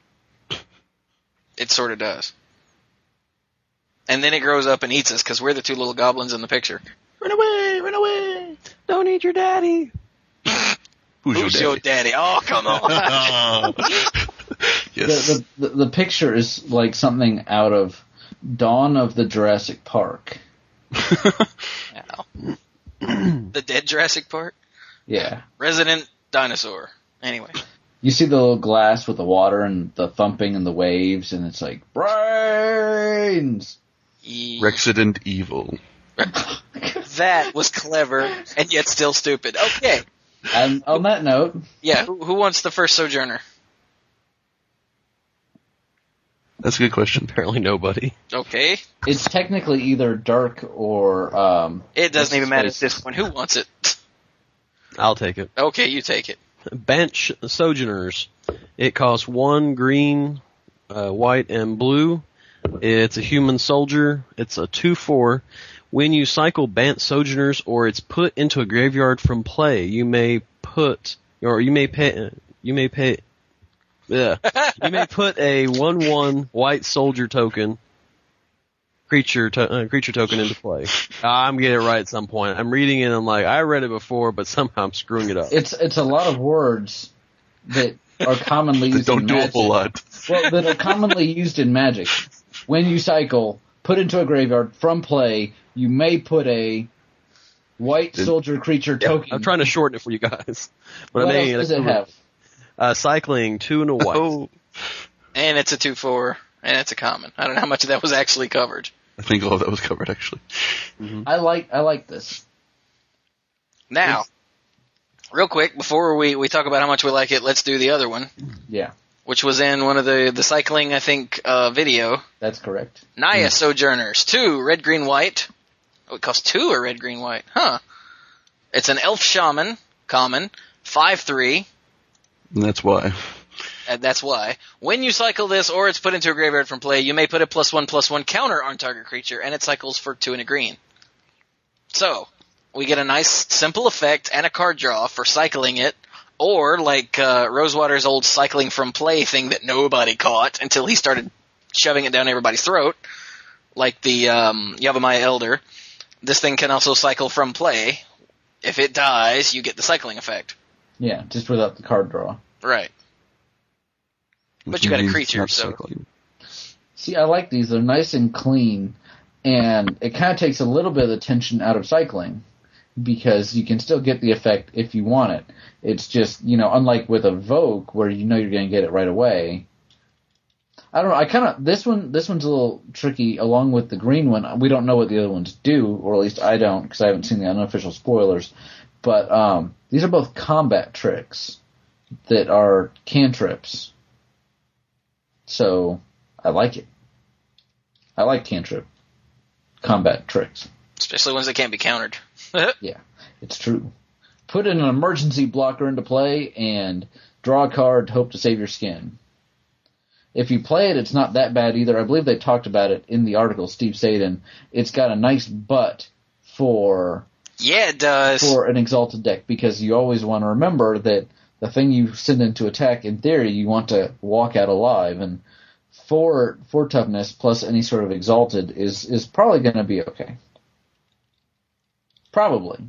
It sort of does. And then it grows up and eats us because we're the two little goblins in the picture. Run away! Run away! Don't eat your daddy. Who's your daddy? Oh, come on. Yes. The picture is like something out of Dawn of the Jurassic Park. Ow. The dead Jurassic Park? Yeah. Resident dinosaur. Anyway. You see the little glass with the water and the thumping and the waves, and it's like, brains! Rexident Evil. That was clever and yet still stupid. Okay. And on that note, Yeah, who wants the first Sojourner? That's a good question. Apparently nobody. Okay. it's technically either Dark or, It doesn't even matter at Space. this point. Who wants it? I'll take it. Okay, you take it. Bench Sojourners. It costs 1 green, white, and blue. It's a human soldier. It's a 2/4. When you cycle Bant Sojourners or it's put into a graveyard from play, you may put a 1/1 white soldier token creature token into play. I'm getting it right at some point. I'm reading it and I'm like, I read it before, but somehow I'm screwing it up. it's a lot of words that are commonly used Don't in do a Magic. whole lot. Well, that are commonly used in Magic. When you cycle, put into a graveyard from play, you may put a white soldier creature token. I'm trying to shorten it for you guys. But What I mean, else does it have? cycling 2 and a white. Oh. And it's a 2/4, and it's a common. I don't know how much of that was actually covered. I think all of that was covered, actually. I like this. Now, real quick, before we talk about how much we like it, let's do the other one, Yeah, which was in one of the cycling, I think, video. that's correct. Naya Sojourners, 2, red, green, white. Oh, it costs 2 a red, green, white. Huh. It's an elf shaman, common, 5/3. And that's why. And that's why. When you cycle this, or it's put into a graveyard from play, you may put a +1/+1 counter on target creature, and it cycles for 2 and a green. So, we get a nice, simple effect and a card draw for cycling it, or like Rosewater's old cycling from play thing that nobody caught until he started shoving it down everybody's throat, like the Yavimaya Elder. This thing can also cycle from play. If it dies, you get the cycling effect. Yeah, just without the card draw. Right. But you got a Means creature, not so... cycling. See, I like these. They're nice and clean, and it kind of takes a little bit of the tension out of cycling, because you can still get the effect if you want it. It's just, unlike with Evoke, where you know you're going to get it right away. I don't know. This one's a little tricky. Along with the green one, we don't know what the other ones do, or at least I don't, because I haven't seen the unofficial spoilers. But these are both combat tricks that are cantrips. So I like it. I like cantrip combat tricks. Especially ones that can't be countered. Yeah, it's true. Put an emergency blocker into play and draw a card to hope to save your skin. If you play it, it's not that bad either. I believe they talked about it in the article, Steve Sadin. It's got a nice butt for... Yeah, it does. For an Exalted deck, because you always want to remember that the thing you send into attack, in theory, you want to walk out alive, and 4 toughness plus any sort of Exalted is probably going to be okay. Probably.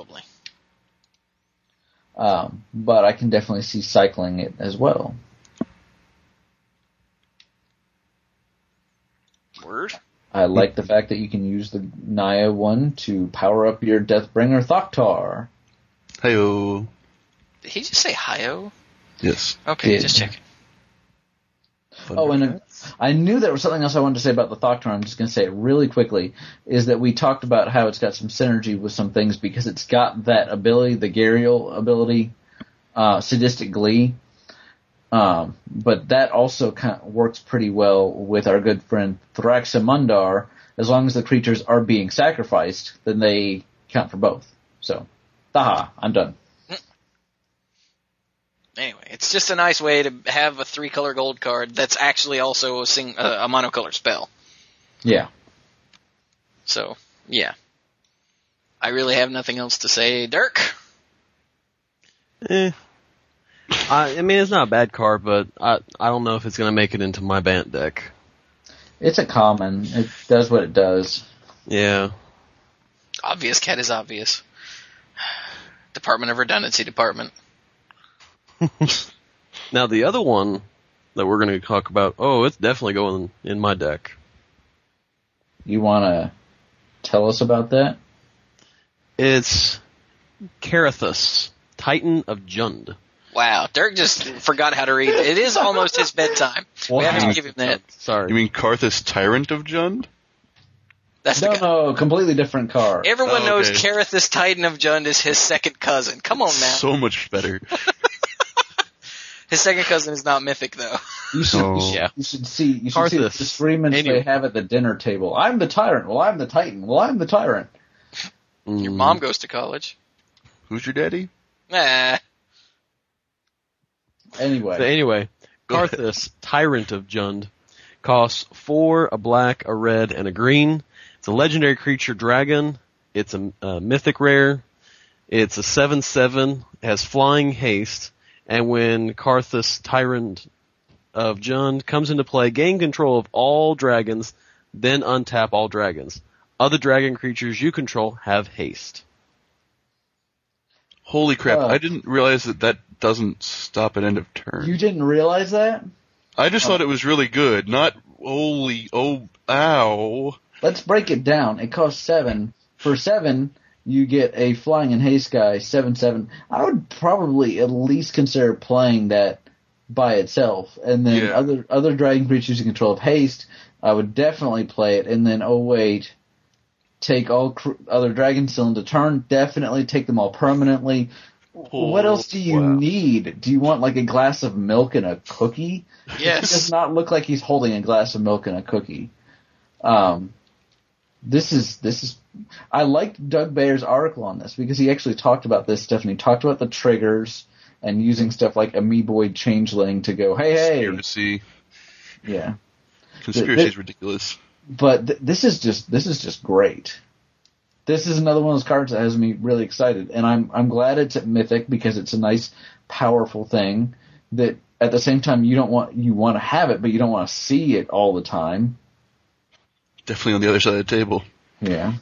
But I can definitely see cycling it as well. Word. I like the fact that you can use the Naya one to power up your Deathbringer Thoktar. Hey-o. Did he just say hi-o? Yes. Okay, Yeah. just checking. And I knew there was something else I wanted to say about the Thoktar. I'm just going to say it really quickly, is that we talked about how it's got some synergy with some things because it's got that ability, the Gariel ability, Sadistic Glee. But that also kind of works pretty well with our good friend Thraxamundar. As long as the creatures are being sacrificed, then they count for both. So, I'm done. Anyway, it's just a nice way to have a 3-color gold card that's actually also a monocolor spell. Yeah. So, yeah. I really have nothing else to say. Dirk? I mean, it's not a bad card, but I don't know if it's going to make it into my Bant deck. It's a common. It does what it does. Yeah. Obvious cat is obvious. Department of Redundancy Department. Now, the other one that we're going to talk about, it's definitely going in my deck. You want to tell us about that? It's Carathus, Titan of Jund. Wow, Dirk just forgot how to read. It is almost his bedtime. We have to give him that. Sorry. You mean Karthus, Tyrant of Jund? That's the guy. No, completely different card. Everyone knows okay. Carathus Titan of Jund is his second cousin. Come on now. So much better. His second cousin is not mythic, though. You should, Yeah. you should see the Karthus. disagreements Anyway. they have at the dinner table. I'm the tyrant. Well, I'm the titan. Well, I'm the tyrant. Your mom goes to college. Who's your daddy? Nah. Anyway, Karthus, Tyrant of Jund, costs 4, a black, a red, and a green. It's a legendary creature dragon. It's a mythic rare. It's a 7/7, has flying haste, and when Karthus, Tyrant of Jund comes into play, gain control of all dragons, then untap all dragons. Other dragon creatures you control have haste. Holy crap, Oh. I didn't realize that doesn't stop at end of turn. you didn't realize that? I just thought it was really good, not ow. Let's break it down. It costs 7. For 7, you get a flying and haste guy, 7/7. I would probably at least consider playing that by itself. And then Yeah. other dragon creatures you control have haste. I would definitely play it. And then, take all other dragons still into turn. Definitely take them all permanently. What else do you wow. need? Do you want like a glass of milk and a cookie? It does Yes. not look like he's holding a glass of milk and a cookie. This is. I liked Doug Bayer's article on this because he actually talked about this stuff and he talked about the triggers and using stuff like Amoeboid Changeling to go, hey, Conspiracy. yeah. Conspiracy is ridiculous. But this is just great. This is another one of those cards that has me really excited, and I'm glad it's at Mythic because it's a nice, powerful thing that at the same time you want to have it, but you don't want to see it all the time. Definitely on the other side of the table. Yeah.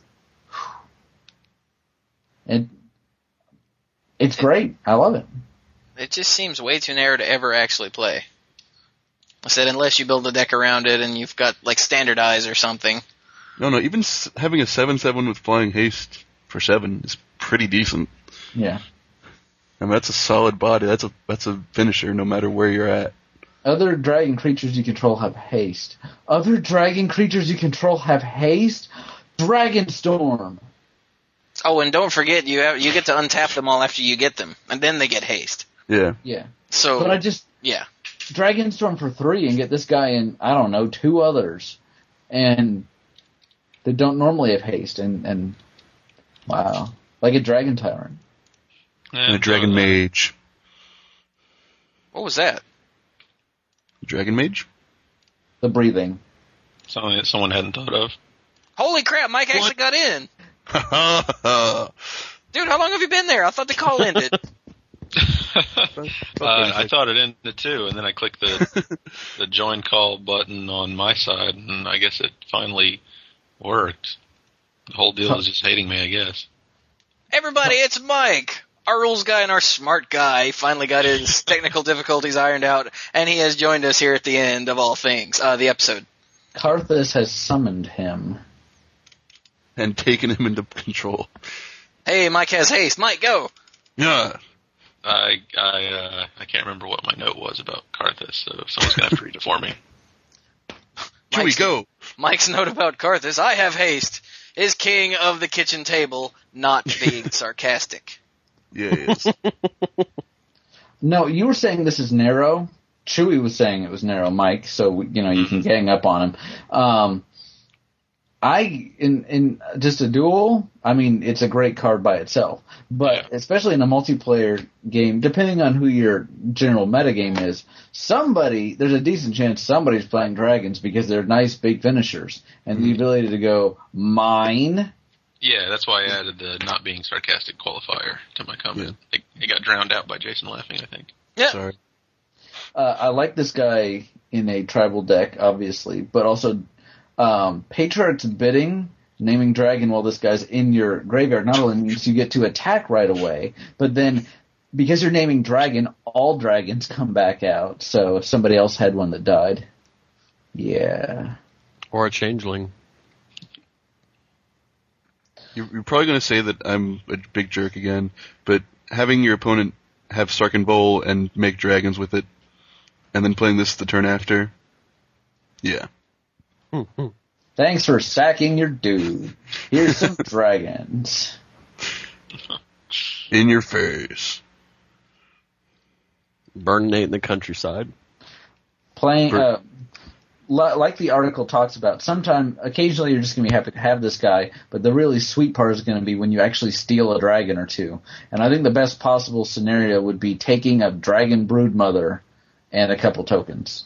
And it's great. I love it. It just seems way too narrow to ever actually play. I said unless you build a deck around it and you've got like Standardize or something. No, even having a 7/7 with flying haste for 7 is pretty decent. Yeah. I mean, that's a solid body. That's a finisher no matter where you're at. Other dragon creatures you control have haste. Other dragon creatures you control have haste? Dragonstorm! Oh, and don't forget, you get to untap them all after you get them, and then they get haste. Yeah. Yeah. So, But I just... yeah. Dragonstorm for 3 and get this guy and, I don't know, 2 others. And they don't normally have haste. And wow. Like a Dragon Tyrant. And a Dragon Mage. What was that? Dragon Mage? The breathing. Something that someone hadn't thought of. Holy crap, Mike actually got in! Dude, how long have you been there? I thought the call ended. I thought it ended too, and then I clicked the join call button on my side, and I guess it finally worked. The whole deal is just hating me, I guess. Everybody, it's Mike! Our rules guy and our smart guy finally got his technical difficulties ironed out, and he has joined us here at the end of all things, the episode. Karthus has summoned him. And taken him into control. Hey, Mike has haste. Mike, go! Yeah. I can't remember what my note was about Karthus, so someone's gonna have to read it for me. Chewie, go! Mike's note about Karthus, I have haste, is king of the kitchen table, not being sarcastic. Yeah, he is. No, you were saying this is narrow. Chewie was saying it was narrow, Mike, so, you can gang up on him. In just a duel, I mean, it's a great card by itself. But especially in a multiplayer game, depending on who your general metagame is, there's a decent chance somebody's playing dragons because they're nice big finishers. And the ability to go, mine. Yeah, that's why I added the not being sarcastic qualifier to my comment. Yeah. It got drowned out by Jason laughing, I think. Yeah. Sorry. I like this guy in a tribal deck, obviously, but also Patriarch's Bidding, naming dragon while this guy's in your graveyard, not only means you get to attack right away, but then because you're naming dragon, all dragons come back out. So if somebody else had one that died, yeah. Or a changeling. You're probably going to say that I'm a big jerk again, but having your opponent have Sarkhan Bowl and make dragons with it, and then playing this the turn after, yeah. Thanks for sacking your dude. Here's some dragons. In your face. Burn Nate in the countryside. Playing, like the article talks about, occasionally you're just going to be happy to have this guy, but the really sweet part is going to be when you actually steal a dragon or two. And I think the best possible scenario would be taking a dragon broodmother and a couple tokens.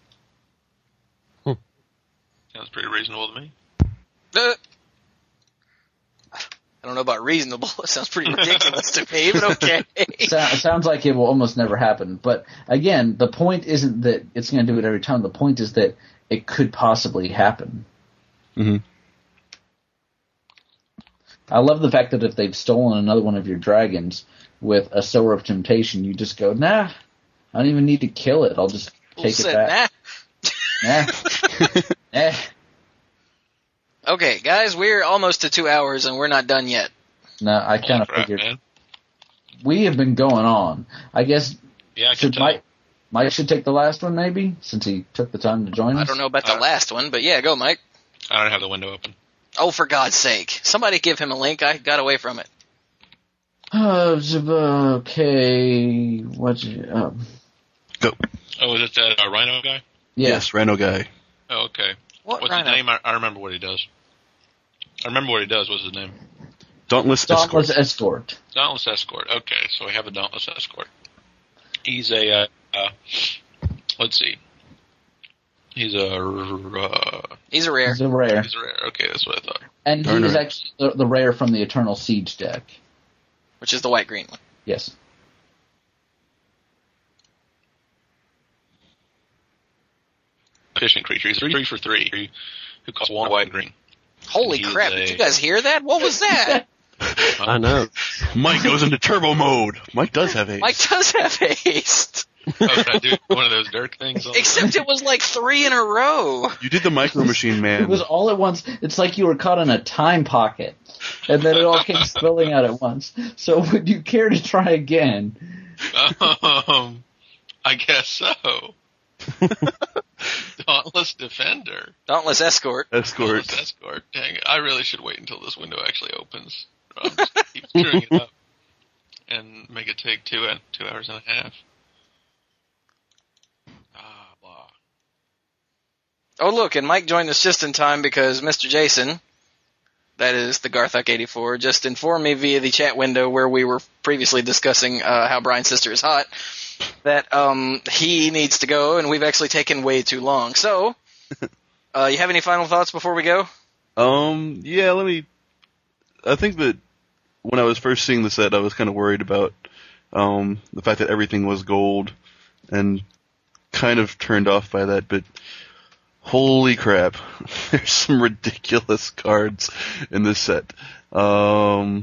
Sounds pretty reasonable to me. I don't know about reasonable. It sounds pretty ridiculous to me, but okay. Sounds like it will almost never happen. But again, the point isn't that it's going to do it every time. The point is that it could possibly happen. Mm-hmm. I love the fact that if they've stolen another one of your dragons with a Sower of Temptation, you just go, nah, I don't even need to kill it. I'll just take it back. Nah. Nah. Okay, guys, we're almost to 2 hours and we're not done yet. No, I kind of figured. Man. We have been going on. I guess Yeah, I can tell. Mike should take the last one, maybe, since he took the time to join us. I don't know about the last one, but yeah, go, Mike. I don't have the window open. Oh, for God's sake. Somebody give him a link. I got away from it. Okay. Go. Oh, is it that Rhino guy? Yeah. Yes, Rhino guy. Oh, okay. What's Rhino? his name? I remember what he does. I remember what he does. What's his name? Dauntless Dauntless Escort. Escort. Dauntless Escort. Okay, so we have a Dauntless Escort. He's a, let's see. He's a rare. He's a rare. He's a rare. Okay, that's what I thought. And he Darn is right. actually the rare from the Eternal Siege deck. Which is the white-green one. Yes. Efficient creature. He's 3 for 3, who costs 1 white and green. Holy He's crap, did you guys hear that? What was that? I know. Mike goes into turbo mode. Mike does have haste. Mike does have haste. Oh, can I do one of those Dirk things? Except it was like 3 in a row. You did the Micro Machine, man. It was all at once. It's like you were caught in a time pocket. And then it all came spilling out at once. So would you care to try again? I guess so. Dauntless Defender. Dauntless Escort. Escort. Dauntless Escort. Dang it. I really should wait until this window actually opens. I'm just gonna keep screwing it up and make it take 2 hours and a half. Blah. Oh, look, and Mike joined us just in time because Mr. Jason, that is the Garthok84, just informed me via the chat window where we were previously discussing how Brian's sister is hot, that he needs to go, and we've actually taken way too long. So, you have any final thoughts before we go? Yeah, I think that when I was first seeing the set, I was kind of worried about the fact that everything was gold, and kind of turned off by that, but holy crap, there's some ridiculous cards in this set. Yeah,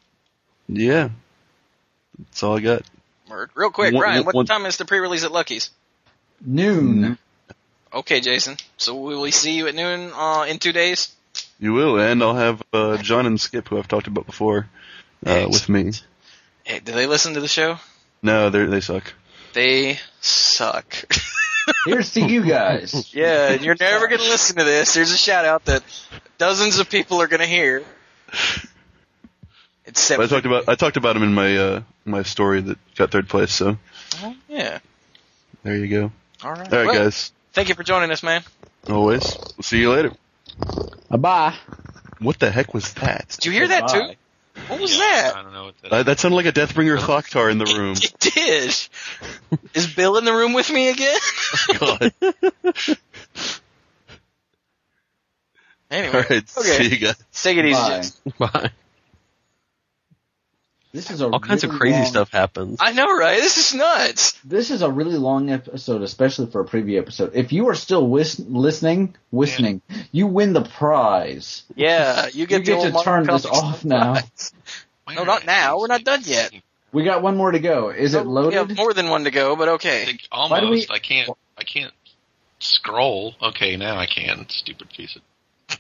that's all I got. Real quick, Brian, what time is the pre-release at Lucky's? Noon. Okay, Jason. So will we see you at noon in 2 days? You will, and I'll have John and Skip, who I've talked about before, with me. Hey, do they listen to the show? No, they suck. They suck. Here's to you guys. Yeah, you're never going to listen to this. There's a shout out that dozens of people are going to hear. Except I talked about him in my story that got third place. So yeah, there you go. All right, Well, guys. Thank you for joining us, man. Always. We'll see you later. Bye. What the heck was that? Did you hear that too? What was that? I don't know what that That sounded like a Deathbringer Thoktar in the room. It did. Is Bill in the room with me again? God. Anyway, All right. okay. See you guys. Take it easy, Bye. Jason. Bye. This is a All kinds of really crazy long- stuff happens. I know, right? This is nuts. This is a really long episode, especially for a preview episode. If you are still listening, you win the prize. Yeah, you get the old to turn Marvel this Comics off now. prize. No, not now. We're not done yet. We got one more to go. Is it We loaded? have more than one to go, but okay. Almost. do we- I can't scroll. Okay, now I can. Stupid piece of.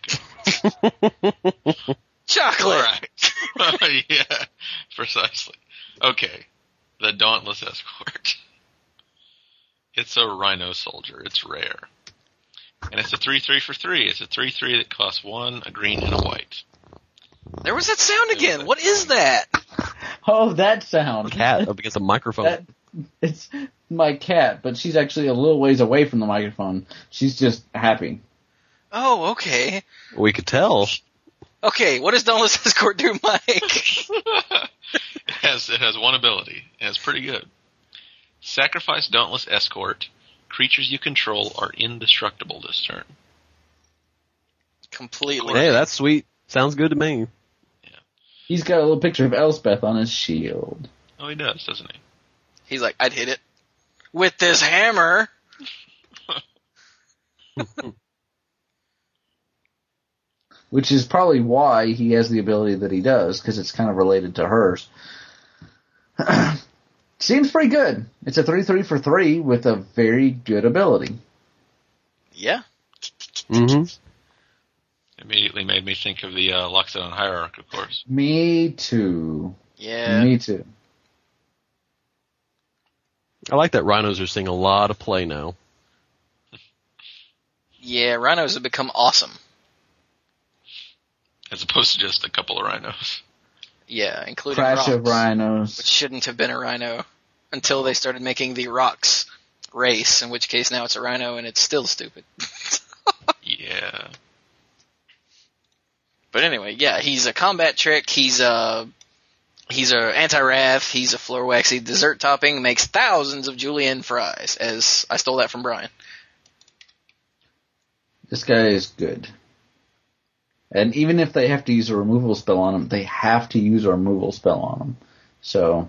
Chocolate. All right. Yeah, precisely. Okay, the Dauntless Escort. It's a Rhino Soldier. It's rare. And it's a 3/3 for 3. It's a 3/3 that costs 1, a green, and a white. There was that sound again. What is that? Oh, that sound. Cat up against a microphone. It's my cat, but she's actually a little ways away from the microphone. She's just happy. Oh, okay. We could tell. Okay, what does Dauntless Escort do, Mike? It has one ability, and it's pretty good. Sacrifice Dauntless Escort. Creatures you control are indestructible this turn. Completely. Hey, that's sweet. Sounds good to me. He's got a little picture of Elspeth on his shield. Oh, he does, doesn't he? He's like, I'd hit it with this hammer. Which is probably why he has the ability that he does, because it's kind of related to hers. Seems pretty good. It's a 3/3 for 3 with a very good ability. Yeah. Mm-hmm. Immediately made me think of the Loxodon Hierarch, of course. Me too. Yeah. Me too. I like that rhinos are seeing a lot of play now. Yeah, rhinos have become awesome. As opposed to just a couple of rhinos. Yeah, including Crash of Rox, Rhinos. which shouldn't have been a rhino until they started making the Rox race, in which case now it's a rhino and it's still stupid. Yeah. But anyway, yeah, he's a combat trick, he's a anti-wrath, he's a floor waxy dessert topping, makes thousands of julienne fries, as I stole that from Brian. This guy is good. And even if they have to use a removal spell on him, they have to use a removal spell on him. So,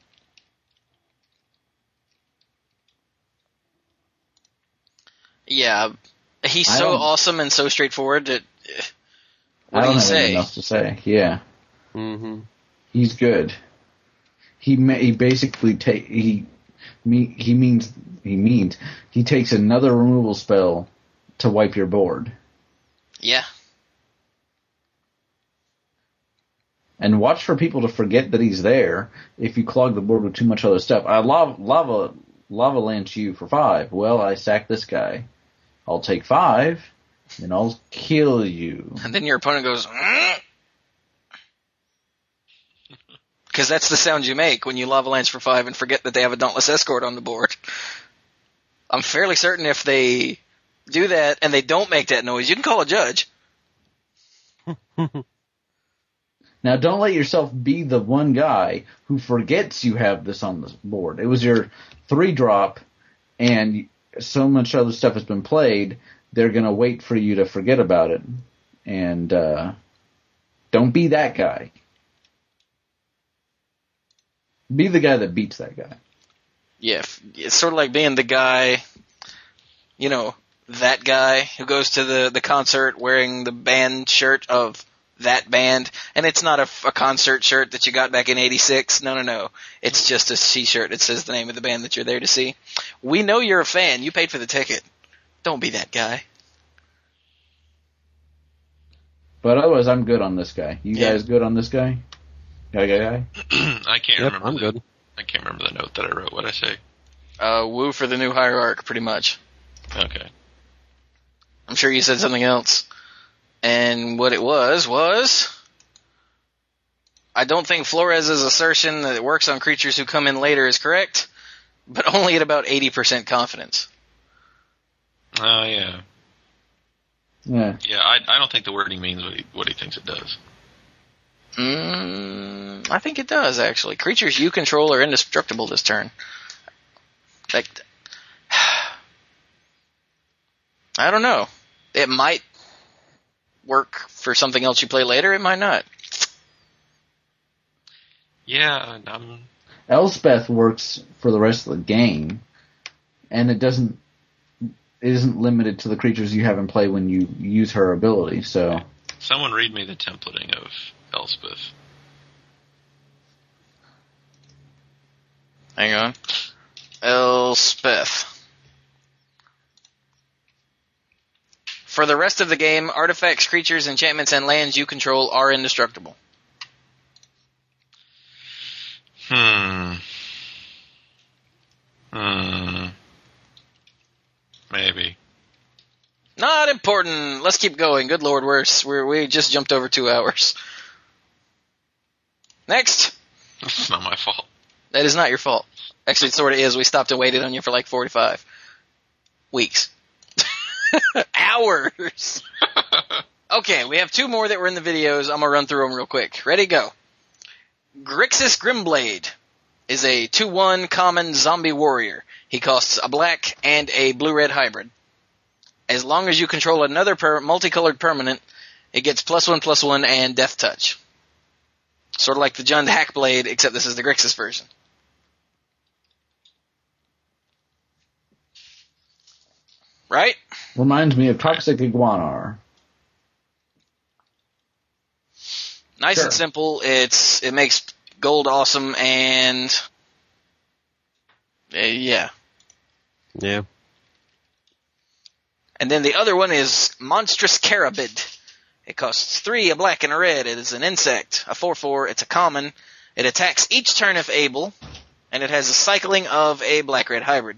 Yeah, he's so awesome and so straightforward that, what I do don't you have anything say? else to say. Yeah. Mm-hmm. He's good. He basically he takes another removal spell to wipe your board. Yeah. And watch for people to forget that he's there if you clog the board with too much other stuff. Lava lava lance you for 5. Well, I sack this guy. I'll take 5, and I'll kill you. And then your opponent goes, because that's the sound you make when you lava lance for 5 and forget that they have a Dauntless Escort on the board. I'm fairly certain if they do that and they don't make that noise, you can call a judge. Now, don't let yourself be the one guy who forgets you have this on the board. It was your 3-drop, and so much other stuff has been played, they're going to wait for you to forget about it. And don't be that guy. Be the guy that beats that guy. Yeah, it's sort of like being the guy, you know, that guy who goes to the concert wearing the band shirt of that band, and it's not a concert shirt that you got back in '86. No. It's just a T-shirt. It says the name of the band that you're there to see. We know you're a fan. You paid for the ticket. Don't be that guy. But otherwise, I'm good on this guy. You guys good on this guy? Guy? I can't remember. I'm good. I can't remember the note that I wrote. What'd I say? Woo for the new hierarch, pretty much. Okay. I'm sure you said something else. And what it was, I don't think Flores' assertion that it works on creatures who come in later is correct, but only at about 80% confidence. Oh, yeah. Yeah. Yeah, I don't think the wording means what he thinks it does. I think it does, actually. Creatures you control are indestructible this turn. Like, I don't know. It might work for something else you play later. It might not. Yeah, Elspeth works for the rest of the game, and it isn't limited to the creatures you have in play when you use her ability. So, someone read me the templating of Elspeth. Hang on. Elspeth. For the rest of the game, artifacts, creatures, enchantments, and lands you control are indestructible. Maybe. Not important. Let's keep going. Good lord, we just jumped over 2 hours. Next. It's not my fault. That is not your fault. Actually, it sort of is. We stopped and waited on you for like 45 weeks. Hours. Okay, we have 2 more that were in the videos. I'm going to run through them real quick. Ready, go. Grixis Grimblade is a 2/1 common zombie warrior. He costs a black and a blue-red hybrid. As long as you control another multicolored permanent, it gets +1/+1 and death touch. Sort of like the Jund Hackblade, except this is the Grixis version. Right? reminds me of Toxic Iguanar. Nice Sure. and simple. It makes gold awesome, and yeah. Yeah. And then the other one is Monstrous Carabid. It costs 3, a black and a red. It is an insect, a 4/4. It's a common. It attacks each turn if able, and it has a cycling of a black-red hybrid.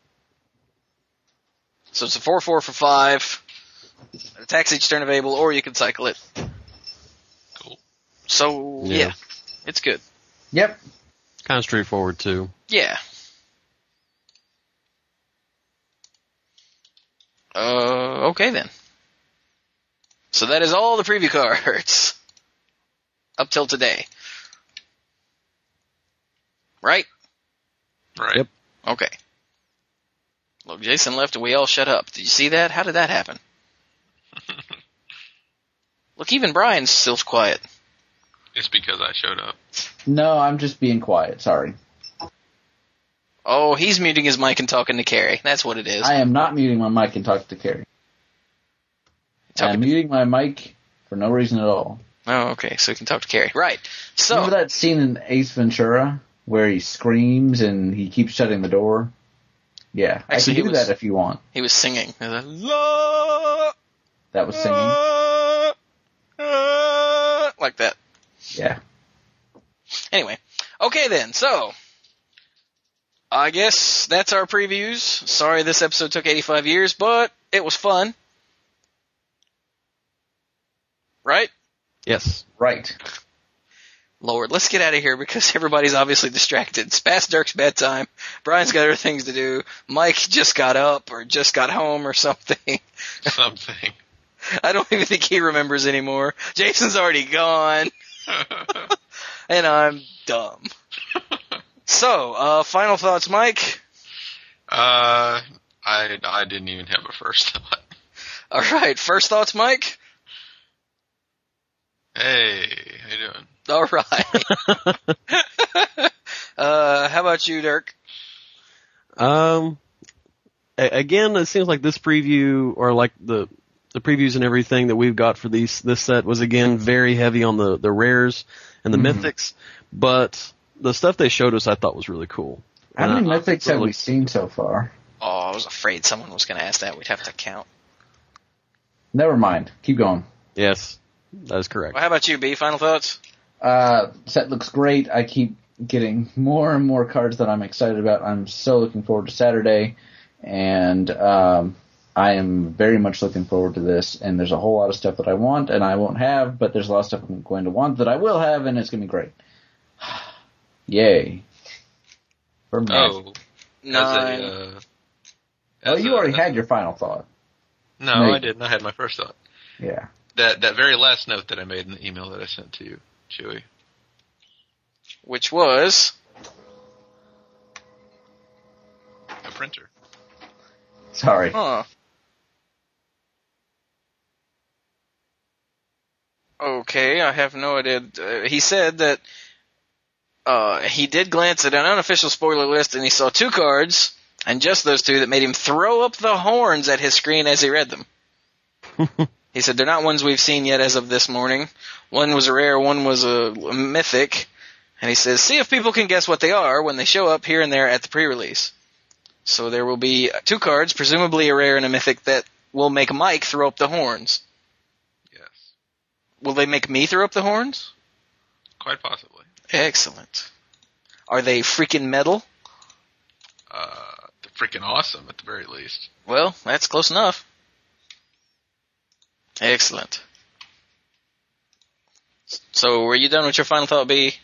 So it's a 4/4 for 5. It attacks each turn if able, or you can cycle it. Cool. So, yeah, it's good. Yep. Kind of straightforward, too. Yeah. Okay then. So that is all the preview cards. Up till today. Right? Right. Yep. Okay. Look, Jason left and we all shut up. Did you see that? How did that happen? Look, even Brian's still quiet. It's because I showed up. No, I'm just being quiet. Sorry. Oh, he's muting his mic and talking to Carrie. That's what it is. I am not muting my mic and talking to Carrie. I'm muting my mic for no reason at all. Oh, okay. So he can talk to Carrie. Right. So Remember that scene in Ace Ventura where he screams and he keeps shutting the door? Yeah, Actually, I can do that if you want. he was singing. He was like, That was singing. like that. Yeah. Anyway. Okay then. So I guess that's our previews. Sorry this episode took 85 years, but it was fun. Right? Yes. Right. Lord, let's get out of here because everybody's obviously distracted. It's past Dirk's bedtime. Brian's got other things to do. Mike just got up or just got home or something. Something. I don't even think he remembers anymore. Jason's already gone. And I'm dumb. So, final thoughts, Mike? I didn't even have a first thought. All right, first thoughts, Mike? Hey, how you doing? All right. How about you, Dirk? Again, it seems like this preview, or like the previews and everything that we've got for this set was again very heavy on the rares and the mythics, but the stuff they showed us I thought was really cool. How many mythics have we seen so far? Oh, I was afraid someone was going to ask that. We'd have to count. Never mind. Keep going. Yes, that is correct. Well, how about you, B? Final thoughts? Set looks great. I keep getting more and more cards that I'm excited about. I'm so looking forward to Saturday, and I am very much looking forward to this. And there's a whole lot of stuff that I want and I won't have, but there's a lot of stuff I'm going to want that I will have, and it's going to be great. Yay. For me. Oh, Nine. You already had your final thought. No, Maybe. I didn't. I had my first thought. Yeah. That very last note that I made in the email that I sent to you, Chewy. Which was? A printer. Sorry. Huh. Okay, I have no idea. He said that he did glance at an unofficial spoiler list and he saw 2 cards, and just those 2, that made him throw up the horns at his screen as he read them. He said they're not ones we've seen yet as of this morning. One was a rare, one was a mythic. And he says, see if people can guess what they are when they show up here and there at the pre-release. So there will be 2 cards, presumably a rare and a mythic, that will make Mike throw up the horns. Yes. Will they make me throw up the horns? Quite possibly. Excellent. Are they freaking metal? They're freaking awesome at the very least. Well, that's close enough. Excellent. So, were you done with your final thought, B?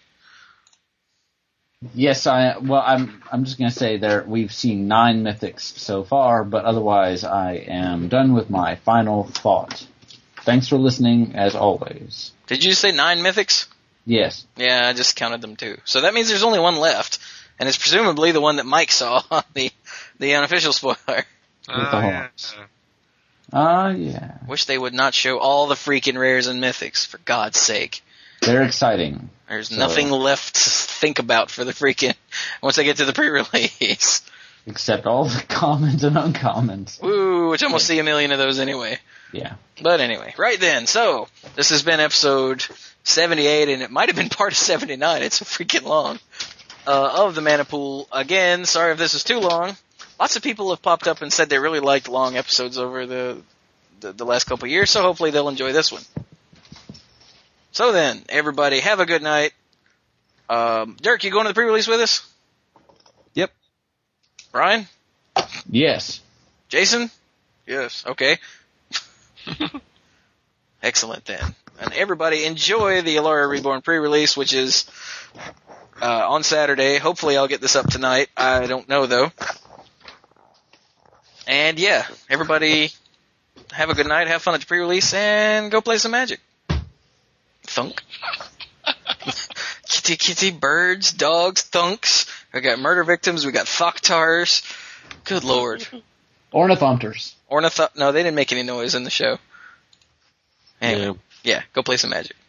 Yes, I'm just gonna say we've seen 9 mythics so far, but otherwise I am done with my final thought. Thanks for listening, as always. Did you say 9 mythics? Yes. Yeah, I just counted them too. So that means there's only one left, and it's presumably the one that Mike saw on the unofficial spoiler. With the horns. Yeah. Wish they would not show all the freaking rares and mythics, for God's sake. They're exciting. There's nothing left to think about for the freaking, once I get to the pre-release. Except all the commons and uncommons. Woo, which I'm going to see a million of those anyway. Yeah. But anyway, right then, so, this has been episode 78, and it might have been part of 79, it's so freaking long, of the Mana Pool. Again, sorry if this is too long. Lots of people have popped up and said they really liked long episodes over the last couple of years, so hopefully they'll enjoy this one. So then, everybody, have a good night. Dirk, you going to the pre-release with us? Yep. Brian? Yes. Jason? Yes. Okay. Excellent then. And everybody enjoy the Alaria Reborn pre-release, which is on Saturday. Hopefully I'll get this up tonight. I don't know though. And yeah, everybody have a good night, have fun at the pre-release, and go play some Magic. Thunk. Kitty kitty, birds, dogs, thunks. We got murder victims, we got Thoctars. Good lord. Ornithopters. No, they didn't make any noise in the show. Anyway, yeah, go play some Magic.